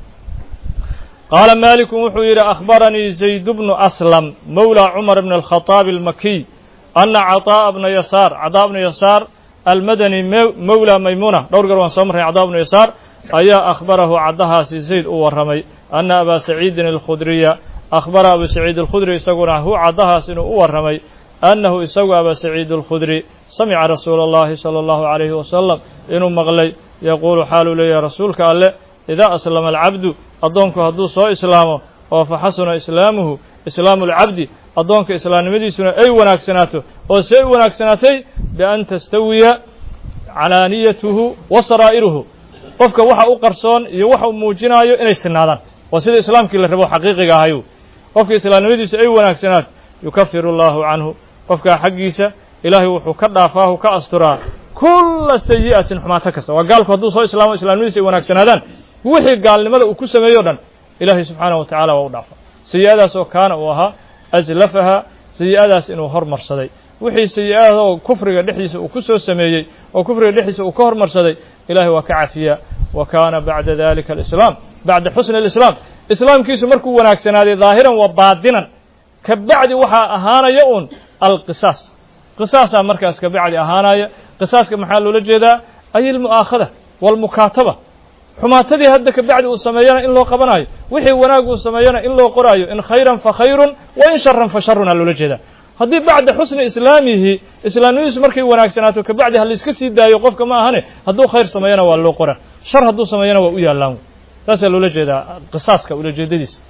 qaala maliku wuxuu yidhi akhbaranii zayd bnu aslam mawla cumar bn alkhaطaabi almakiy ana caطaa'a bna yasaar caطaa bna yasaar almadani mawla maymuna dhowr gar waan soo marray caطaa bnu yasaar ayaa akhbarahu caddahaasi zayd u warramay ana abaa saciidin alkhudriya akhbara abu saciid alkhudri isaguna hu caddahaas inuu u warramay annahu isagu abaa saciid alkhudri samica rasuula اllahi salى اllahu عalayhi wasalam inuu maqlay yaquulu xaaluu leeyahay rasuulka alle idaa aslama alcabdu addoonku hadduu soo islaamo oo fa xasuna islaamuhu islaamu alcabdi addoonka islaamnimadiisuna ay wanaagsanaato oo see u wanaagsanaatay bian tastawiya calaaniyatuhu wa saraa'iruhu qofka waxa u qarsoon iyo waxa uu muujinaayo inay sinaadaan waa sida islaamkii la rabo xaqiiqiga ahayu qofka islaamnimadiisa ay wanaagsanaato yukafiru allahu canhu qofkaa xaggiisa ilaahay wuxuu ka dhaafaahu ka asturaa kulla sayi'atin xumaato kasta waa gaalku hadduu soo islaamo islaamnimadiisa ay wanaagsanaadaan wixii gaalnimada uu ku sameeyo o dhan ilaahay subxaanahu wa tacala waa u dhaafa sayi'adaas oo kaana uu ahaa aslafaha sayi'adaas inuu hormarsaday wixii sayi'adoo kufriga dhexdiisa uu ku soo sameeyey oo kufriga dhexdiisa uu ka hormarsaday ilahay waa ka cafiya wa kaana bacda dalika alislaam bacda xusni alislaam islaamkiisu markuu wanaagsanaaday daahiran wa baadinan ka bacdi waxaa ahaanaya uun alqisaas qisaasaa markaas ka bacdi ahaanaya qisaaska maxaa loola jeedaa ay almu'aakhada waalmukaataba xumaatadii hadda ka bacdi uu sameeyana in loo qabanayo wixii wanaag uu sameeyana in loo qoraayo in khayran fa khayrun wa in sharan fa sharun aa loola jeedaa haddii bacda xusni islaamihi islaamnimadiisu markay wanaagsanaato ka bacdi ha la iska sii daayo qofka ma ahane hadduu khayr sameeyana waa loo qora shar hadduu sameeyana waa u yaallaan saasaa loola jeedaa qisaaska ulajeedadiisa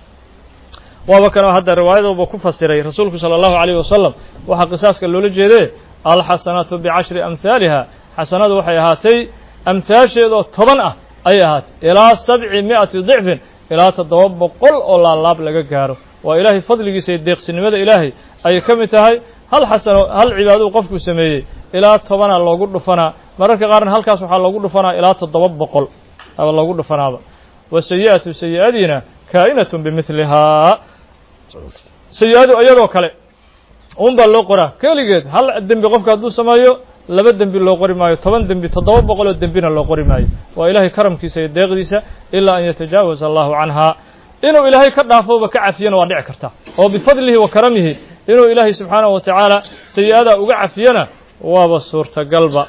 waaba kanoo hadda riwaayadooba ku fasiray rasuulku salى اllahu عalayh wasalam waxaa qisaaska loola jeedee alxasanaatu bicashri amhaaliha xasanadu waxay ahaatay amhaasheedoo 10 ah ayay ahaatay ilaa 700 ضicfin ilaa 700 oo laalaab laga gaaro waa ilaahay fadligiisa iyo deeqsinimada ilaahay ayay ka mid tahay hal xasano hal cibaaduu qofku sameeyey ilaa 10 loogu dhufanaa mararka qaarna halkaas waxaa loogu dhufanaa ilaa 700 aba loogu dhufanaaba wa sayi'atu sayi'adiina kaa'inatun bimilihaa sayi-adu iyadoo kale un baa loo qoraa keligeed hal dembi qofka hadduu sameeyo 2 dembi loo qori maayo 10 dembi 700 oo dembina loo qori maayo waa ilaahay karamkiisa iyo deeqdiisa ilaa an yatajaawaza allahu canhaa inuu ilaahay ka dhaafooba ka cafiyana waa dhici karta oo bifadlihi wa karamihi inuu ilaahay subxaanahu wa tacaala sayi-adaa uga cafiyana waaba suurtagalba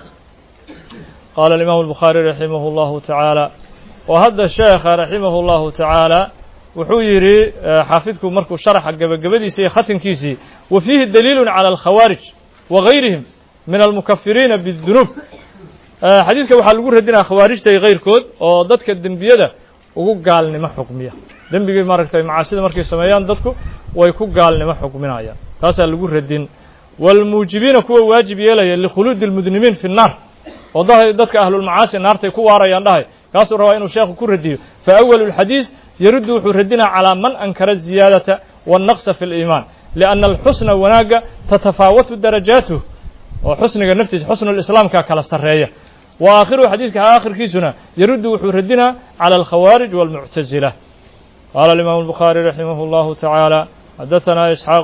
qaala alimaamu albukhaari raximah اllahu tacaala oo hadda sheekha raximah اllahu tacaala wuxuu yidhi xaafidku markuu sharaxa gebagabadiisa iyo khatimkiisii wa fiihi daliilu calى alkhawaarij wa gayrihim min almukafiriina bidunuub xadiiska waxaa lagu radinaya khawaarijta iyo kayrkood oo dadka dembiyada ugu gaalnimo xukmiya dembigii maaragtay macaasida markay sameeyaan dadku way ku gaalnimo xukminayaan taasaa lagu radin waalmuujibiina kuwa waajib yeelaya likhuluudi اlmudnimiin fi الnaar oo dadka ahlulmacaasi naartay ku waarayaan dhahay kaasuu rabaa inuu sheekhu ku radiyo faأwalu اlxadiis yaruddu wuxuu radinaa calىa man ankara الziyaadaةa waالnaqsa fi اliimaan liأnna alxusna wanaaga tatafaawatu darajaatuh oo xusniga naftiisa xusnulislaamka kala sarreeya wa aakhiruhu xadiidka aakhirkiisuna yaruddu wuxuu radinaa calى alkhawaarij wاlmuctazila qaala alimaamu الbukhaari raximah اllahu tacaala xadaثanaa isxaaq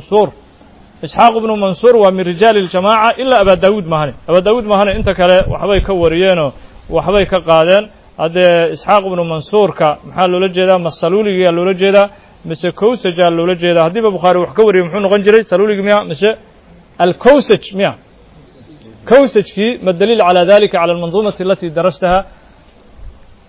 bnu mansuur waa min rijaali اljamaaca ilaa abaa daawuud mahane inta kale waxbay ka wariyeenoo waxbay ka qaadeen haddee isxaaq ibnu mansuurka maxaa loola jeedaa ma saluuligiyaa loola jeedaa mise kowsajaa loola jeedaa haddiiba bukhaari wax ka wariyay muxuu noqon jiray saluuligi miya mise alkowsaj miya kowsajkii ma daliil calى dalika calى almanduumati alati darastaha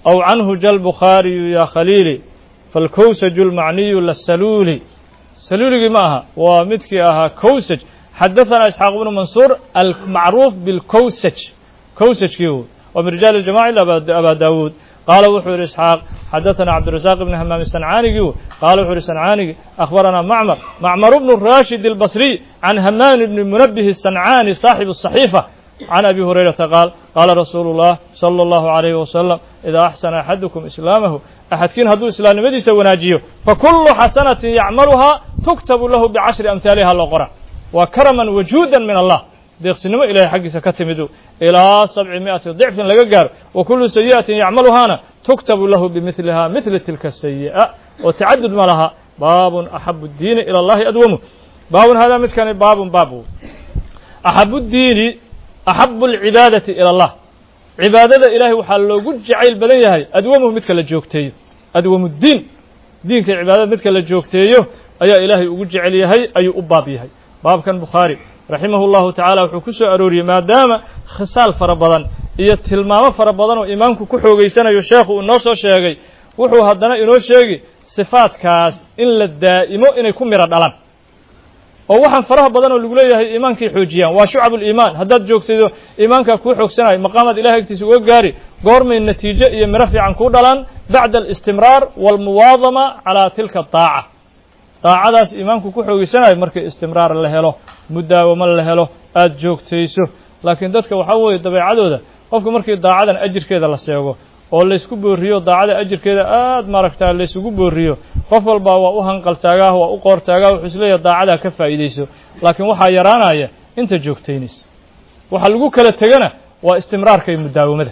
أو عنه جاء البخاري يا خليلي فالكوسج المعني للسلولي سلولي معها ومتكي أها كوسج. حدثنا إسحاق بن منصور المعروف بالكوسج كوسج كيو ومن رجال الجماعة أبا داود. قال وحور إسحاق حدثنا عبد الرزاق بن همام الصنعاني قال وحور الصنعاني أخبرنا معمر بن الراشد البصري عن همام بن المنبه الصنعاني صاحب الصحيفة عن أبي هريرة قال رسول الله صلى الله عليه وسلم إذا أحسن أحدكم إسلامه أحد كين هدو إسلام مديس وناجيه فكل حسنة يعملها تكتب له ب10 أمثالها الأخرى وكرما وجودا من الله deeqsinimo ilaahay xaggiisa ka timidu ilaa 700 ضعف laga gaaro وكل سيئة يعملها تكتب له بمثلها مثل تلك السيئة وتعدد ما لها باب أحب الدين إلى الله أدومه. باب هذا مثل كان باب أحب الدين أحب العبادة إلى الله عبادة إلهي وحلو قد جعيل بليهي أدومه مثل الجوكتي أدوم الدين دينك عبادة مثل الجوكتي أي إلهي قد جعليهي أي أبابيهي. باب كان بخاري رحمه الله تعالى وحكسو أروري ما دام خصال فربضان إيا تلمام فربضان وإمامك كحوغيسان يشيخ النصر شيخي وحو هدنا إنو شيخي صفات كاس إلا الدائمو إن يكون مراد ألان ووحن فرح بدن ولقليه إيمانك حوجيان وشعب الإيمان هداد جوكتدو إيمانك كحوغسان مقامات إلهي اكتسو وقاري قرم النتيجة إيا مرفع عن كودلان بعد الاستمرار والمواظمة على تلك الطاعة. daacadaas iimaanku ku xoogisanay markay istimraar la helo mudaawamo la helo aad joogtayso. laakiin dadka waxa weeye dabeecadooda qofka markii daacadan ajirkeeda la sheego oo la isku booriyo daacada ajirkeeda aad maaragtaa la isugu booriyo qof walba waa u hanqal taagaa waa u qoor taagaa wuxuu isleeyahay daacada ka faa'iideyso. laakiin waxa yaraanaya inta joogtaynis waxa lagu kala tagana waa istimraarka iyo mudaawamada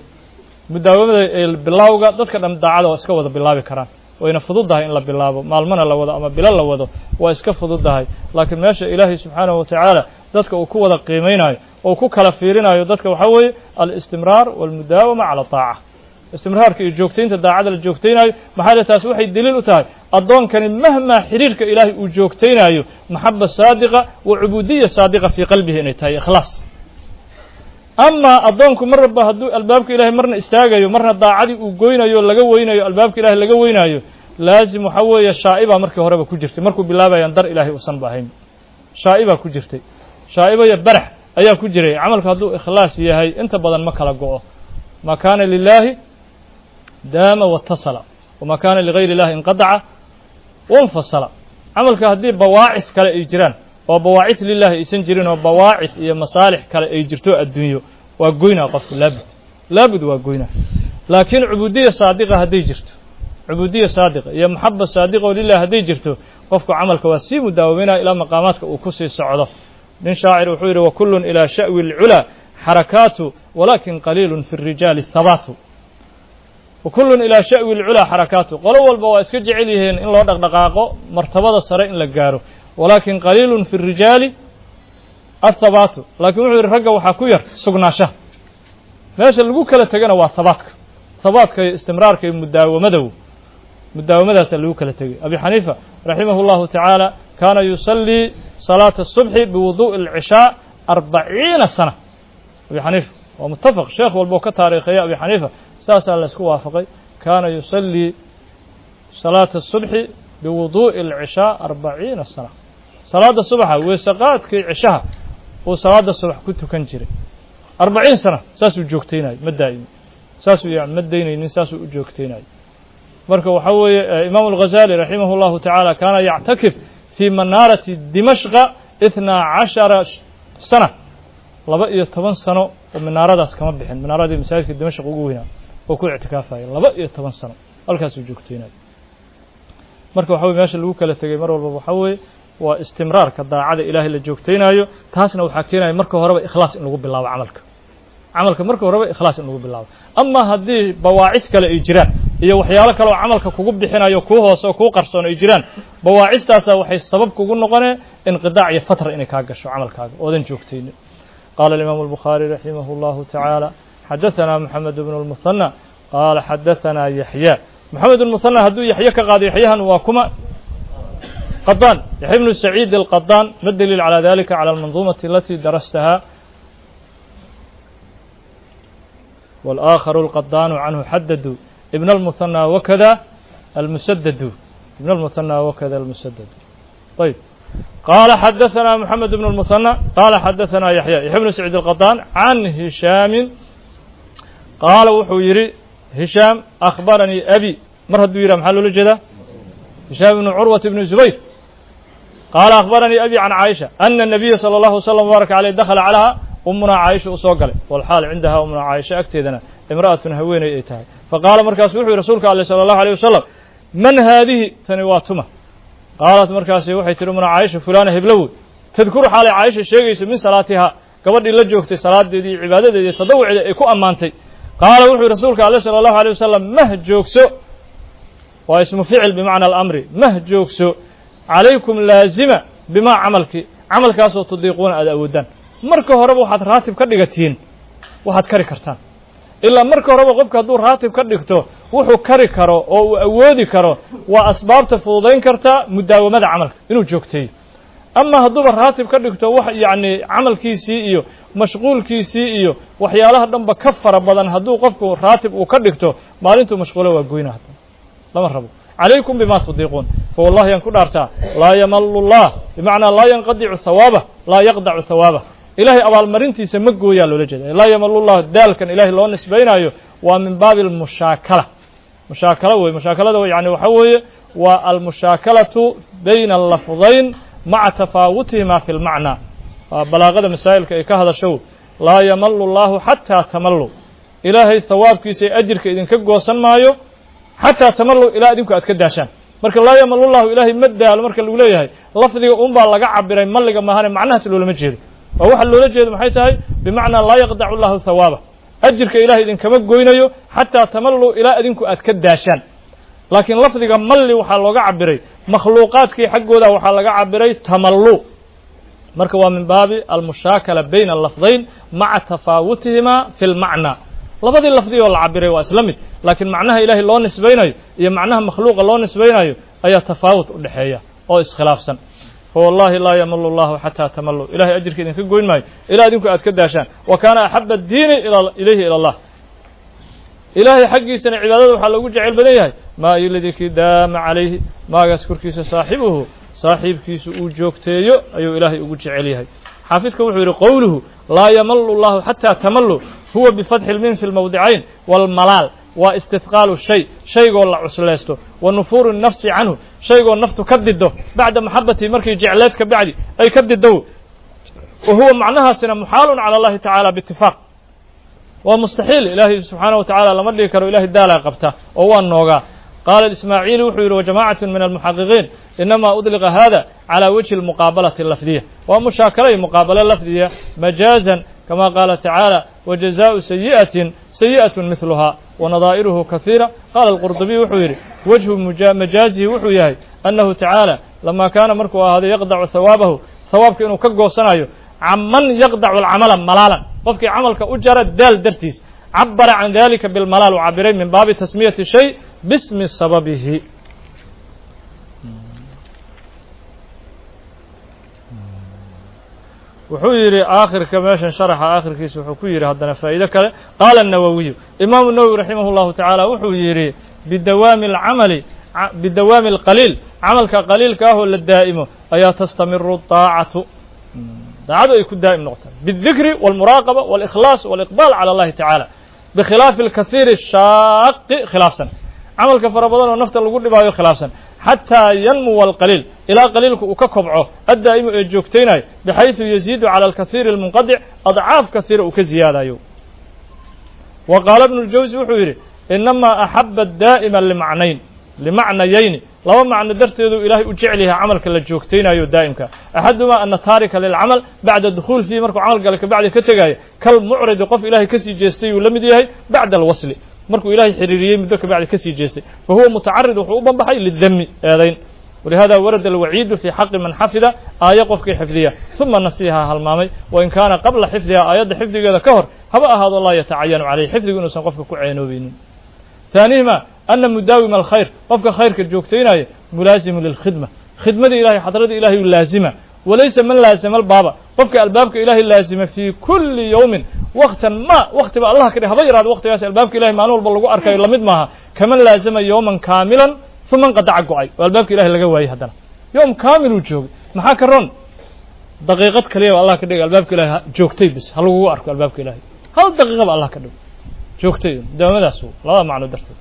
bilawga dadka dhan daacada waa iska wada bilaabi karaan wayna fududahay in la bilaabo maalmana la wado ama bilal la wado waa iska fududahay. laakiin meesha ilaahay subxaanahu wa tacaala dadka uu ku wada qiimaynayo oo ku kala fiirinayo dadka waxa weeye al-istimraar wal-mudaawama cala taaca. istimraarka iyo joogtaynta daacada la joogtaynayo maxaa taas waxay daliil u tahay addoonkani mahma xiriirka ilaahay uu joogtaynayo maxabba saadiqa wa cubuudiyya saadiqa fii qalbihi inay tahay ikhlaas. ama addoonku marba hadduu albaabka ilaahay marna istaagayo marna daacadii uu goynayo laga weynayo albaabka ilaahay laga weynayo laazim waxa weeye shaa'iba markii horeba ku jirtay markuu bilaabayaan dar ilaahay uusan baahayn shaa'iba ku jirtay shaa'iba iyo barax ayaa ku jiray. camalku hadduu ikhlaas yahay inta badan ma kala go'o ma kaana lilaahi daama watasala wama kaana ligayri illahi inqadaca wanfasala. camalka haddii bawaacid kale ay jiraan oo bawaacid lillahi aysan jirin oo bawaacid iyo masaalix kale ay jirto adduunyo waa goynaa qofku laabud waa goynaa. laakiin cubuudiyya saadiqa hadday jirto cubuudiyya saadiqa iyo maxabba saadiqa oo lillahi hadday jirto qofku camalka waa sii mudaawaminaa ilaa maqaamaadka uu ku sii socdo. nin shaacir wuxuu yidhi wakullun ilaa sha'wi alculaa xarakaatu walaakin qaliilun fi الrijaali habaatu. wakullun ilaa sha'wi alculaa xarakaatu qolo walba waa iska jecel yihiin in loo dhaqdhaqaaqo martabada sare in la gaaro ولكن قليل في الرجال الثبات. لكن wuxuu yiri ragga waxa ku yar sugnaashaha meesha lagu kala tagana waa thabatka iyo istimraarka iyo mudaawamadaas lagu kala tagay. Abi Hanifa rahimahullahu ta'ala kana yusalli salat as-subh biwudu' al-'isha 40 sana. Abi Hanifa waa muttafaq sheekh walba ka taariikhiya Abi Hanifa saasa la isku waafaqay kana yusalli salat as-subh biwudu' al-'isha 40 sana. salaada subaxa weesaqaadkii cishaha oo salaada subax ku tukan jiray 40 sano saas uu joogteynay ma daa'im saas uu yaamadeynay saas uu joogteynay. marka waxa weeye Imam al-Ghazali rahimahullahu ta'ala kana ya'takif fi manarati Dimashq 12 sana 12 sano oo manaradaas kama bixin manaradii masaajidka Dimashq ugu weynaa oo ku i'tikaafay 12 sano halkaas uu joogteynay. marka waxa weeye meesha lagu kala tagay mar walba waxa weeye waa istimraarka daacada ilaahay la joogtaynayo taasna waxa keenay marka horeba ikhlaas in lagu bilaabo camalka marka horeba ikhlaas in lagu bilaabo. ama haddii bawaacid kale ay jiraan iyo waxyaalo kale oo camalka kugu bixinayo ku hoos oo ku qarsoon ay jiraan bawaacistaas waxay sabab kugu noqonee inqidaac iyo fatra inay ka gasho camalkaaga oodan joogtaynin. قال الإمام البخاري رحمه الله تعالى حدثنا محمد بن المثنى قال حدثنا يحيى. محمد بن المثنى هدو يحيى كقاضي يحيى وكما قطان يحيى بن سعيد القطان. ما الدليل على ذلك؟ على المنظومة التي درستها. والآخر القطان عنه حددوا ابن المثنى وكذا المسدد ابن المثنى وكذا المسدد. طيب قال حدثنا محمد بن المثنى قال حدثنا يحيى بن سعيد القطان عن هشام قال وxuu yihi هشام أخبرني أبي mar hadduu yidhah maxaa loola jeedaa هشام بن عروة بن زبير قال أخبرني أبي عن عائشة أن النبي صلى الله وسلم وبارك عليه دخل علىها أمنا عائشة usoo galay والxaal cindaha أمنا عائشة agteedana امرأة haweeney ay tahay faqاala markaas wuxuu yihi rasuulka ale صلى الله عليه وسلم man haadihi tani waa tuma qaalat markaasi waxay tihi umna caaisha fulana heblowood tadkuru xaalay caaisha sheegaysa min salaatihaa gabadhii la joogtay salaadeedii cibaadadeedii tadawuceeda ay ku ammaantay qaala wuxuu rasuulka alle sala allahu alay wasalam mah joogso waa ismu ficil bimacna alamri mah joogso calaykum laazima bimaa camalkaasoo tudiiquuna aada awoodaan marka horeba waxaad raatib ka dhigatiin waxaad kari kartaan ilaa marka horeba qofka hadduu raatib ka dhigto wuxuu kari karo oo uu awoodi karo waa asbaabta fududayn karta mudaawamada camalka inuu joogteeyo ama hadduuba raatib ka dhigto wax yacni camalkiisii iyo mashquulkiisii iyo waxyaalaha dhanba ka fara badan hadduu qofku raatib uu ka dhigto maalintuu mashquulo waa goyna hadda lama rabo calaykum bima tudiiquun fawallahi yaan ku dhaartaa laa yamallu llah bimacnaa laa yanqadicu hawaabah laa yaqdacu hawaabah ilahay abaalmarintiisa ma gooyaa loola jeeda laa yamallu llah daalkan ilahay loo nisbaynaayo waa min baabi almushaakala mushaakalo wey mushaakalada yani waxa weeye waa almushaakalatu bayna allafdayn maca tafaawutihima fi lmacnaa waa balaaqada masaa'ilka ay ka hadasho laa yamallu llahu xataa tamallu ilaahay hawaabkiisa ee ajirka idinka goosan maayo xataa tamallu ilaa idinku aad ka daashaan marka laa yamallu llahu ilaahay ma daalo marka lagu leeyahay lafdiga un baa laga cabiray malliga maahane macnahaas loolama jeedo oo waxa loola jeedo maxay tahay bimacnaa laa yaqdacu llahu hawaaba ajirka ilahay idinkama goynayo xataa tamallu ilaa idinku aad ka daashaan laakiin lafdiga malli waxaa looga cabiray makhluuqaadkii xaggooda waxaa laga cabiray tamallu marka waa min baabi almushaakala bayna allafdayn maca tafaawutihima fi lmacnaa labadii lafdi oo la cabiray waa isla mid laakiin macnaha ilaahay loo nisbaynayo iyo macnaha makhluuqa loo nisbaynayo ayaa tafaawut u dhexeeya oo iskhilaafsan fawallahi laa yamallu llahu xataa tamallu ilahay ajirka idinka goyn maayo ilaa idinku aad ka daashaan wa kaana axaba addiini ilayhi ila allah ilaahay xaggiisana cibaadada waxaa loogu jecel badan yahay maa iladii kii daama calayhi maagaas korkiisa saaxiibkiisu uu joogteeyo ayuu ilaahay ugu jecel yahay xaafidka wuxuu yidhi qowluhu laa yamallu llahu xataa tamallu huwa bifatxi lmin fi lmawdicayn waalmalaal waa istihqaalu shaygoo la cuslaysto wa nufuuru nafsi canhu shaygoo naftu ka dido bacda maxabatihi markay jecleed ka bacdi ay ka dido wa huwa macnahaasina muxaalun cala allahi tacaala biitifaaq waa mustaxiil ilaahay subxaanaه wa tacala lama dhigi karo ilahay daalaa qabta oo waa noogaa qaala ismaaciili wuxuu yidhi wajamacatu min almuxaqiqiin inama udliqa hada calى wajhi اlmuqaabalati اlafdiya waa mushaakala iyo muqaabalo lafdiya majaazan kama qaala tacaala wajazaءu sayiئaة mihluha wanadaa'iruhu kahiira qaala alqurdubiy wuxuu yidhi wajhu majaazihi wuxuu yahay annahu tacaala lama kaana markuu ahaaday yaqdacu hawaabahu hawaabka inuu ka goosanayo caman yaqdacu alcamala malaalan qofkii camalka u jara daal dartiis cabara can dalika bilmalaal u cabiray min baabi tasmiyati shay bismi sababihi wuxuu yidhi aakhirka meeshan sharaxa aakhirkiisa wuxuu ku yidhi haddana faa'iido kale qaala الnawawiyu imaamu nawowi raximah اllahu tacaala wuxuu yidhi bidawaami اlqaliil camalka qaliilka ah oo la daa'imo ayaa tastamiru daacatu daacadu ay ku daa'im noqotaan biاldikri wاlmuraaqaba wاlإkhlaas wاliqbaal calى اllahi tacaala bikhilaafi اlkahiiri shaaqi khilaafsan camalka fara badan oo nafta lagu dhibaayo khilaafsan xataa yanmuwa alqaliil ilaa qaliilku uu ka kobco addaa'imu ee joogtaynayo bixayثu yaziidu calى alkahiiri اlmunqadic adcaaf kahiira uu ka ziyaadayo wa qaala ibnu اljawsi wuxuu yidhi inamaa axaba daa'ima limacnayayni laba macno darteedu ilaahay u jecel yahay camalka la joogtaynayo daa'imka axadumaa ana taarika lilcamal bacda dukhuul fiihi markuu camal gala kabacdi ka tegaayo kalmucridi qof ilaahay kasii jeestay uu la mid yahay bacda alwasli markuu ilaahay xiriiriyey muddo kabacdi kasii jeestay fa huwa mutacarid wuxuu u banbaxay lidami eedayn walihada warada alwaciidu fii xaqi man xafida aayo qofkii xifdiya uma nasiiha halmaamay wain kaana qabla xifdiha aayadda xifdigeeda ka hor haba ahaado laa yatacayanu caleyh xifdigu inuusan qofka ku ceenoobaynin ثaanihima ana mudaawima alkhayr qofka khayrka joogtaynaya mulaazimu lilkhidma khidmada ilahay xadrada ilahay laazima walaysa man laazima albaaba qofka albaabka ilahay laazima fii kuli yowmin وقتا ما وقت بقى الله كده هبيراد وقت ياس البابك إلهي ما نقول بالله أركي لمد معها كمان لازم يوما كاملا ثم انقطع قعي والبابك إلهي لقوا هذا يوم كامل وجوب محاك الرن دقيقة كلية الله كده البابك إلهي جوكتي بس هل هو أركي البابك إلهي هل دقيقة بقى الله كده جوكتي ده ما داسو لا معنى درته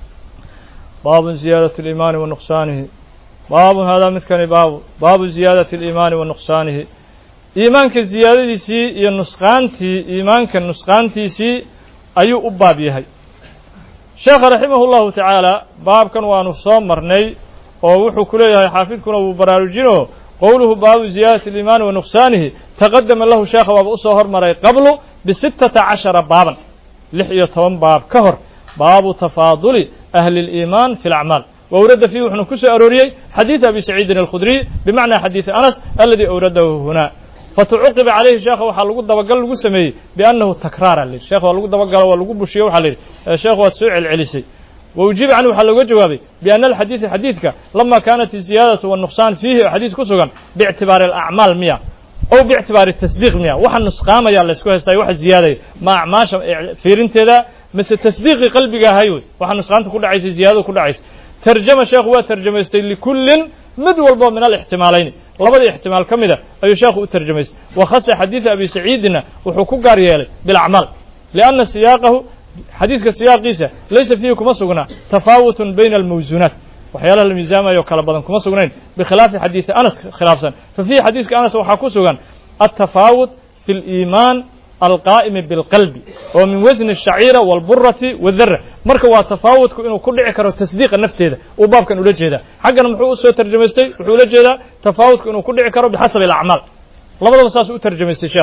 باب زيادة الإيمان ونقصانه باب هذا مثل باب زيادة الإيمان ونقصانه إيمانك الزيادة سي النسخانتي إيمانك النسخانتي سي أي أباب يهي شيخ رحمه الله تعالى باب كان ونصام مرني ووحو كليه حافظكم أبو براروجينه قوله باب زيادة الإيمان ونقصانه تقدم له شيخ وابو أصهر مري قبله ب16 بابا لحية باب كهر باب تفاضل أهل الإيمان في الأعمال وأورد فيه ونحن كسر أروري حديث أبي سعيد الخدري بمعنى حديث أنس الذي أورده هنا فتعقب عليه الشيخ وحلقوا دبقل لقوا سمي بأنه تكرار للشيخ ولقوا دبقل ولقوا بشيء وحلل الشيخ وتسوع العليسي ويجيب عنه حلقوا جوابي بأن الحديث حديثك لما كانت الزيادة والنقصان فيه حديث كسرا باعتبار الأعمال 100 أو باعتبار التصديق 100 وحن نسقام يا الله سكوه استاي واحد زيادة ما أعماش فيرنت ذا مثل تصديق قلبك هايوي وحن نسقام كل عايز زيادة وكل عايز ترجمة شيخ وترجمة استي لكل مدول من الاحتمالين لبدا احتمال كمده أي شيخ ترجمة وخص حديث أبي سعيدنا وحقوق رياله بالأعمال لأن سياقه حديث كسياق قيسة ليس فيه كما سقنا تفاوت بين الموزونات وحيالها الميزان يوكل بدن كما سقنين بخلاف حديث أنس خلافا ففي حديث أنس وحكو سقن التفاوت في الإيمان القائم بالقلب ومن وزن الشعيرة والبرة والذرة مركوا تفاوت إنه كل عكر تصديق النفس هذا وباب كان ولا جهدا حقنا محو سو ترجمستي ولا جهدا تفاوت إنه كل عكر بحسب الأعمال لبض بساس ترجمستي شيخ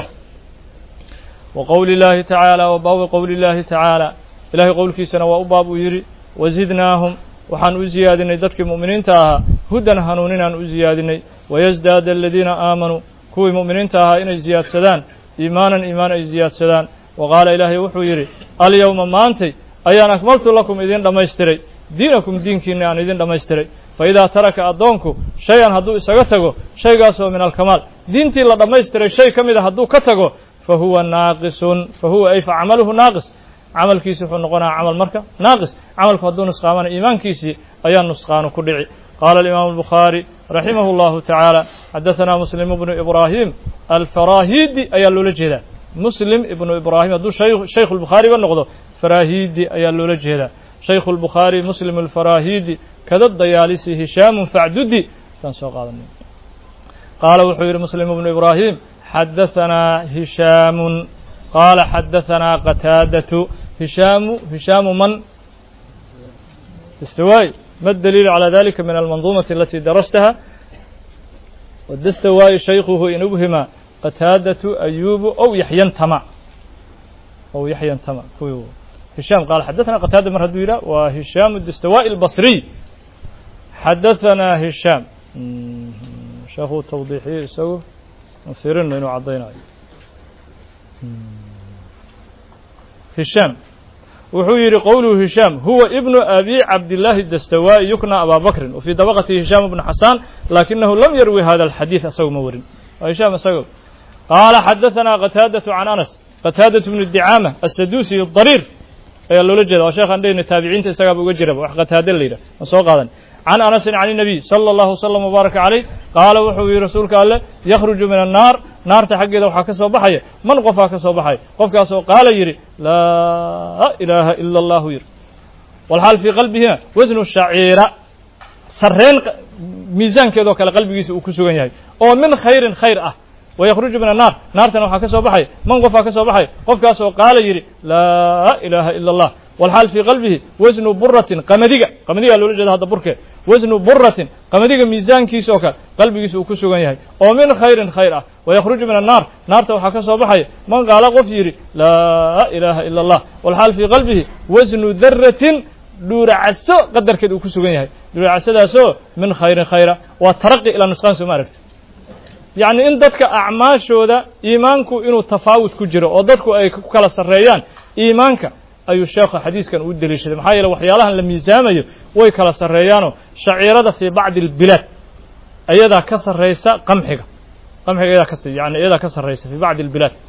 وقول الله تعالى وباب قول الله تعالى إلهي قولك سنة وأباب يري وزدناهم وحن أزيادنا ذاتك مؤمنين تاها هدى هنوننا أزيادنا ويزداد الذين آمنوا كوي مؤمنين تاها إن زياد سدان إيمانا زياد سدان وقال إلهي وحو يري اليوم ما أنتي أيان أكملت لكم إذن لما يستري دينكم دينكين يعني إذن لما يستري فإذا ترك أدونكم شيئا هدو إساقتكو شيء قاسوا من الكمال دينتي لما يستري شيء كم إذا هدو كتكو فهو ناقص فهو أي فعمله ناقص عمل كيسي فنقنا عمل مركة ناقص عمل كهدو نسخامان إيمان كيسي أيان نسخان كدعي قال الإمام البخاري رحمه الله تعالى حدثنا مسلم بن إبراهيم الفراهيدي أي اللولجهدا مسلم ابن إبراهيم هذا شيخ البخاري والنقضه فراهيدي أي اللولجهدا شيخ البخاري مسلم الفراهيدي كذا الضيالسي هشام فعددي تنسوق هذا قال وحير مسلم بن إبراهيم حدثنا هشام قال حدثنا قتادة هشام من استواي ما الدليل على ذلك من المنظومة التي درستها والدستواي شيخه إن أبهم قتادة أيوب أو يحيى تمع هشام قال حدثنا قتادة مرة دويلة وهشام الدستواي البصري حدثنا هشام شيخه توضيحي يسوي مثيرين إنه عضينا هشام وحير قوله هشام هو ابن أبي عبد الله الدستوائي يكنى أبا بكر وفي طبقة هشام بن حسان لكنه لم يروي هذا الحديث أسوء مورد وهشام أسوء قال حدثنا قتادة عن أنس قتادة بن الدعامة السدوسي الضرير أي اللي لجد وشيخ عندنا التابعين تسقى بوجرب وقتادة الليلة وسوق هذا عن أنس عن النبي صلى الله وسلم وبارك عليه قال وحوي رسولك قال يخرج من النار نار تحقق وحا كسو بحي من قفا كسو بحي قف كسو قال يري لا إله إلا الله يري والحال في قلبه وزن الشعيرة سرين ميزان كذا كلا قلبه وكسوغن يحي او من خير ويخرج من النار نار وحا كسو بحي من قفا كسو بحي قف كسو قال يري لا إله إلا الله والحال في قلبه وزن برة قمدية لو لجد هذا بركة وزن برة قمدية ميزان كيسوكا قلبه كسوغن يحي او من خير ويخرج من النار نار توحى كسو بحي من قال غفيري لا إله إلا الله والحال في قلبه وزن ذرة دور عسو قدر كده كسوغن يحي دور عسو داسو من خير وترقي إلى نسخان سماركت يعني إن ددك أعماشودا إيمانكو إنو تفاوت كجرو أو ددكو أي كلا سريان إيمانك أي الشيخ حديث كان ود ليش محايا لو وحيالها لم يزامي وي كلا سريانو شعيرة في بعض البلاد أيدا كسر رئيسا قمحك إذا كسر يعني إذا كسر رئيسا في بعض البلاد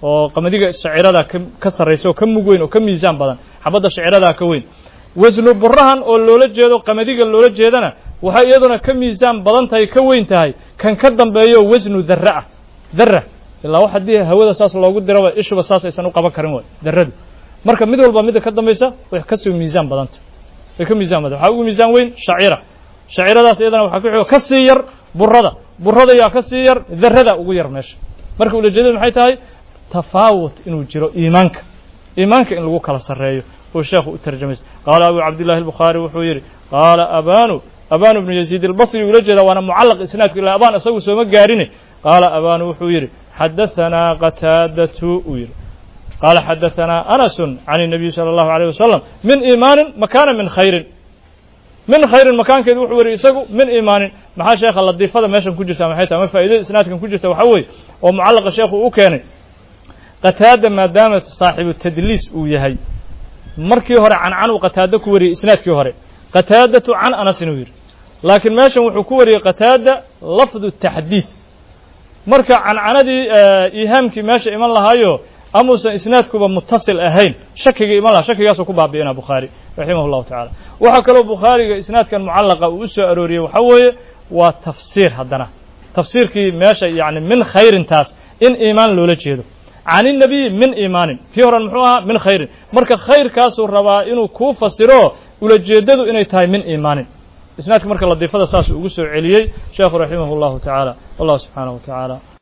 oo qamadiga shacirada ka sareyso ka mug weyn oo ka miisaan badan xabada shacirada ka weyn wasnu burahan oo loola jeedo qamadiga loola jeedana waxa iyaduna ka miisaan badan tahay ka weyn tahay kan ka dambeeyo wasnu dharra dharra ilaa waxa hadii hawada saas loogu diraba ishuba saas aysan u qaban karin way darradu marka mid walba mid ka dambaysa way ka soo miisaan badan tahay ka miisaan badan waxa ugu miisaan weyn shaciradaas iyadana waxa ku xigo ka sii yar burada yaa ka sii yar dharrada ugu yar meesha marka ujeedadu maxay tahay tafaawut inuu jiro iimaanka in lagu kala sareeyo oo sheekhu u tarjumayay qaala abu abdullah al-bukhari wuxuu yiri qaala abanu ibn yazid al-basri ula jeeda waana muallaq isnaadku ila aban asagu soo ma gaarine qaala abanu wuxuu yiri hadathana qatadatu yiri قال حدثنا أنس عن النبي صلى الله عليه وسلم من إيمان مكان من خير مكان كذا وحوري يسقو من إيمان مع شيخ الله ضيف هذا ماشان كجسة ما حيته ما فائدة إسناد كان كجسة وحوي ومعلق الشيخ وكان قتادة ما دامت صاحب التدليس ويهي مركي هري عن وقتادة كوري إسناد كوري قتادة عن أنس نوير لكن ماشان وحكوري قتادة لفظ التحديث مركا عن دي إيهامك ماشي إيمان الله هايو أموسا إسنادكوبا متصل أهين شكي إيمان الله شكي ياسو كوبا بينا بخاري رحمه الله تعالى وحكى بخاري إسناد كان معلقة وأسو أروري وحوي وتفسير هدنا تفسير كي ماشي يعني من خير تاس إن إيمان لولا جيدو عن النبي من إيمان فيهر المحوها من خير مركا خير كاسو الربا إنو كو فسرو ولا جيدو إنو يتاي من إيمان إسنادك مركا الله ضيفة ساس وأسو عليي شيخ رحمه الله تعالى والله سبحانه وتعالى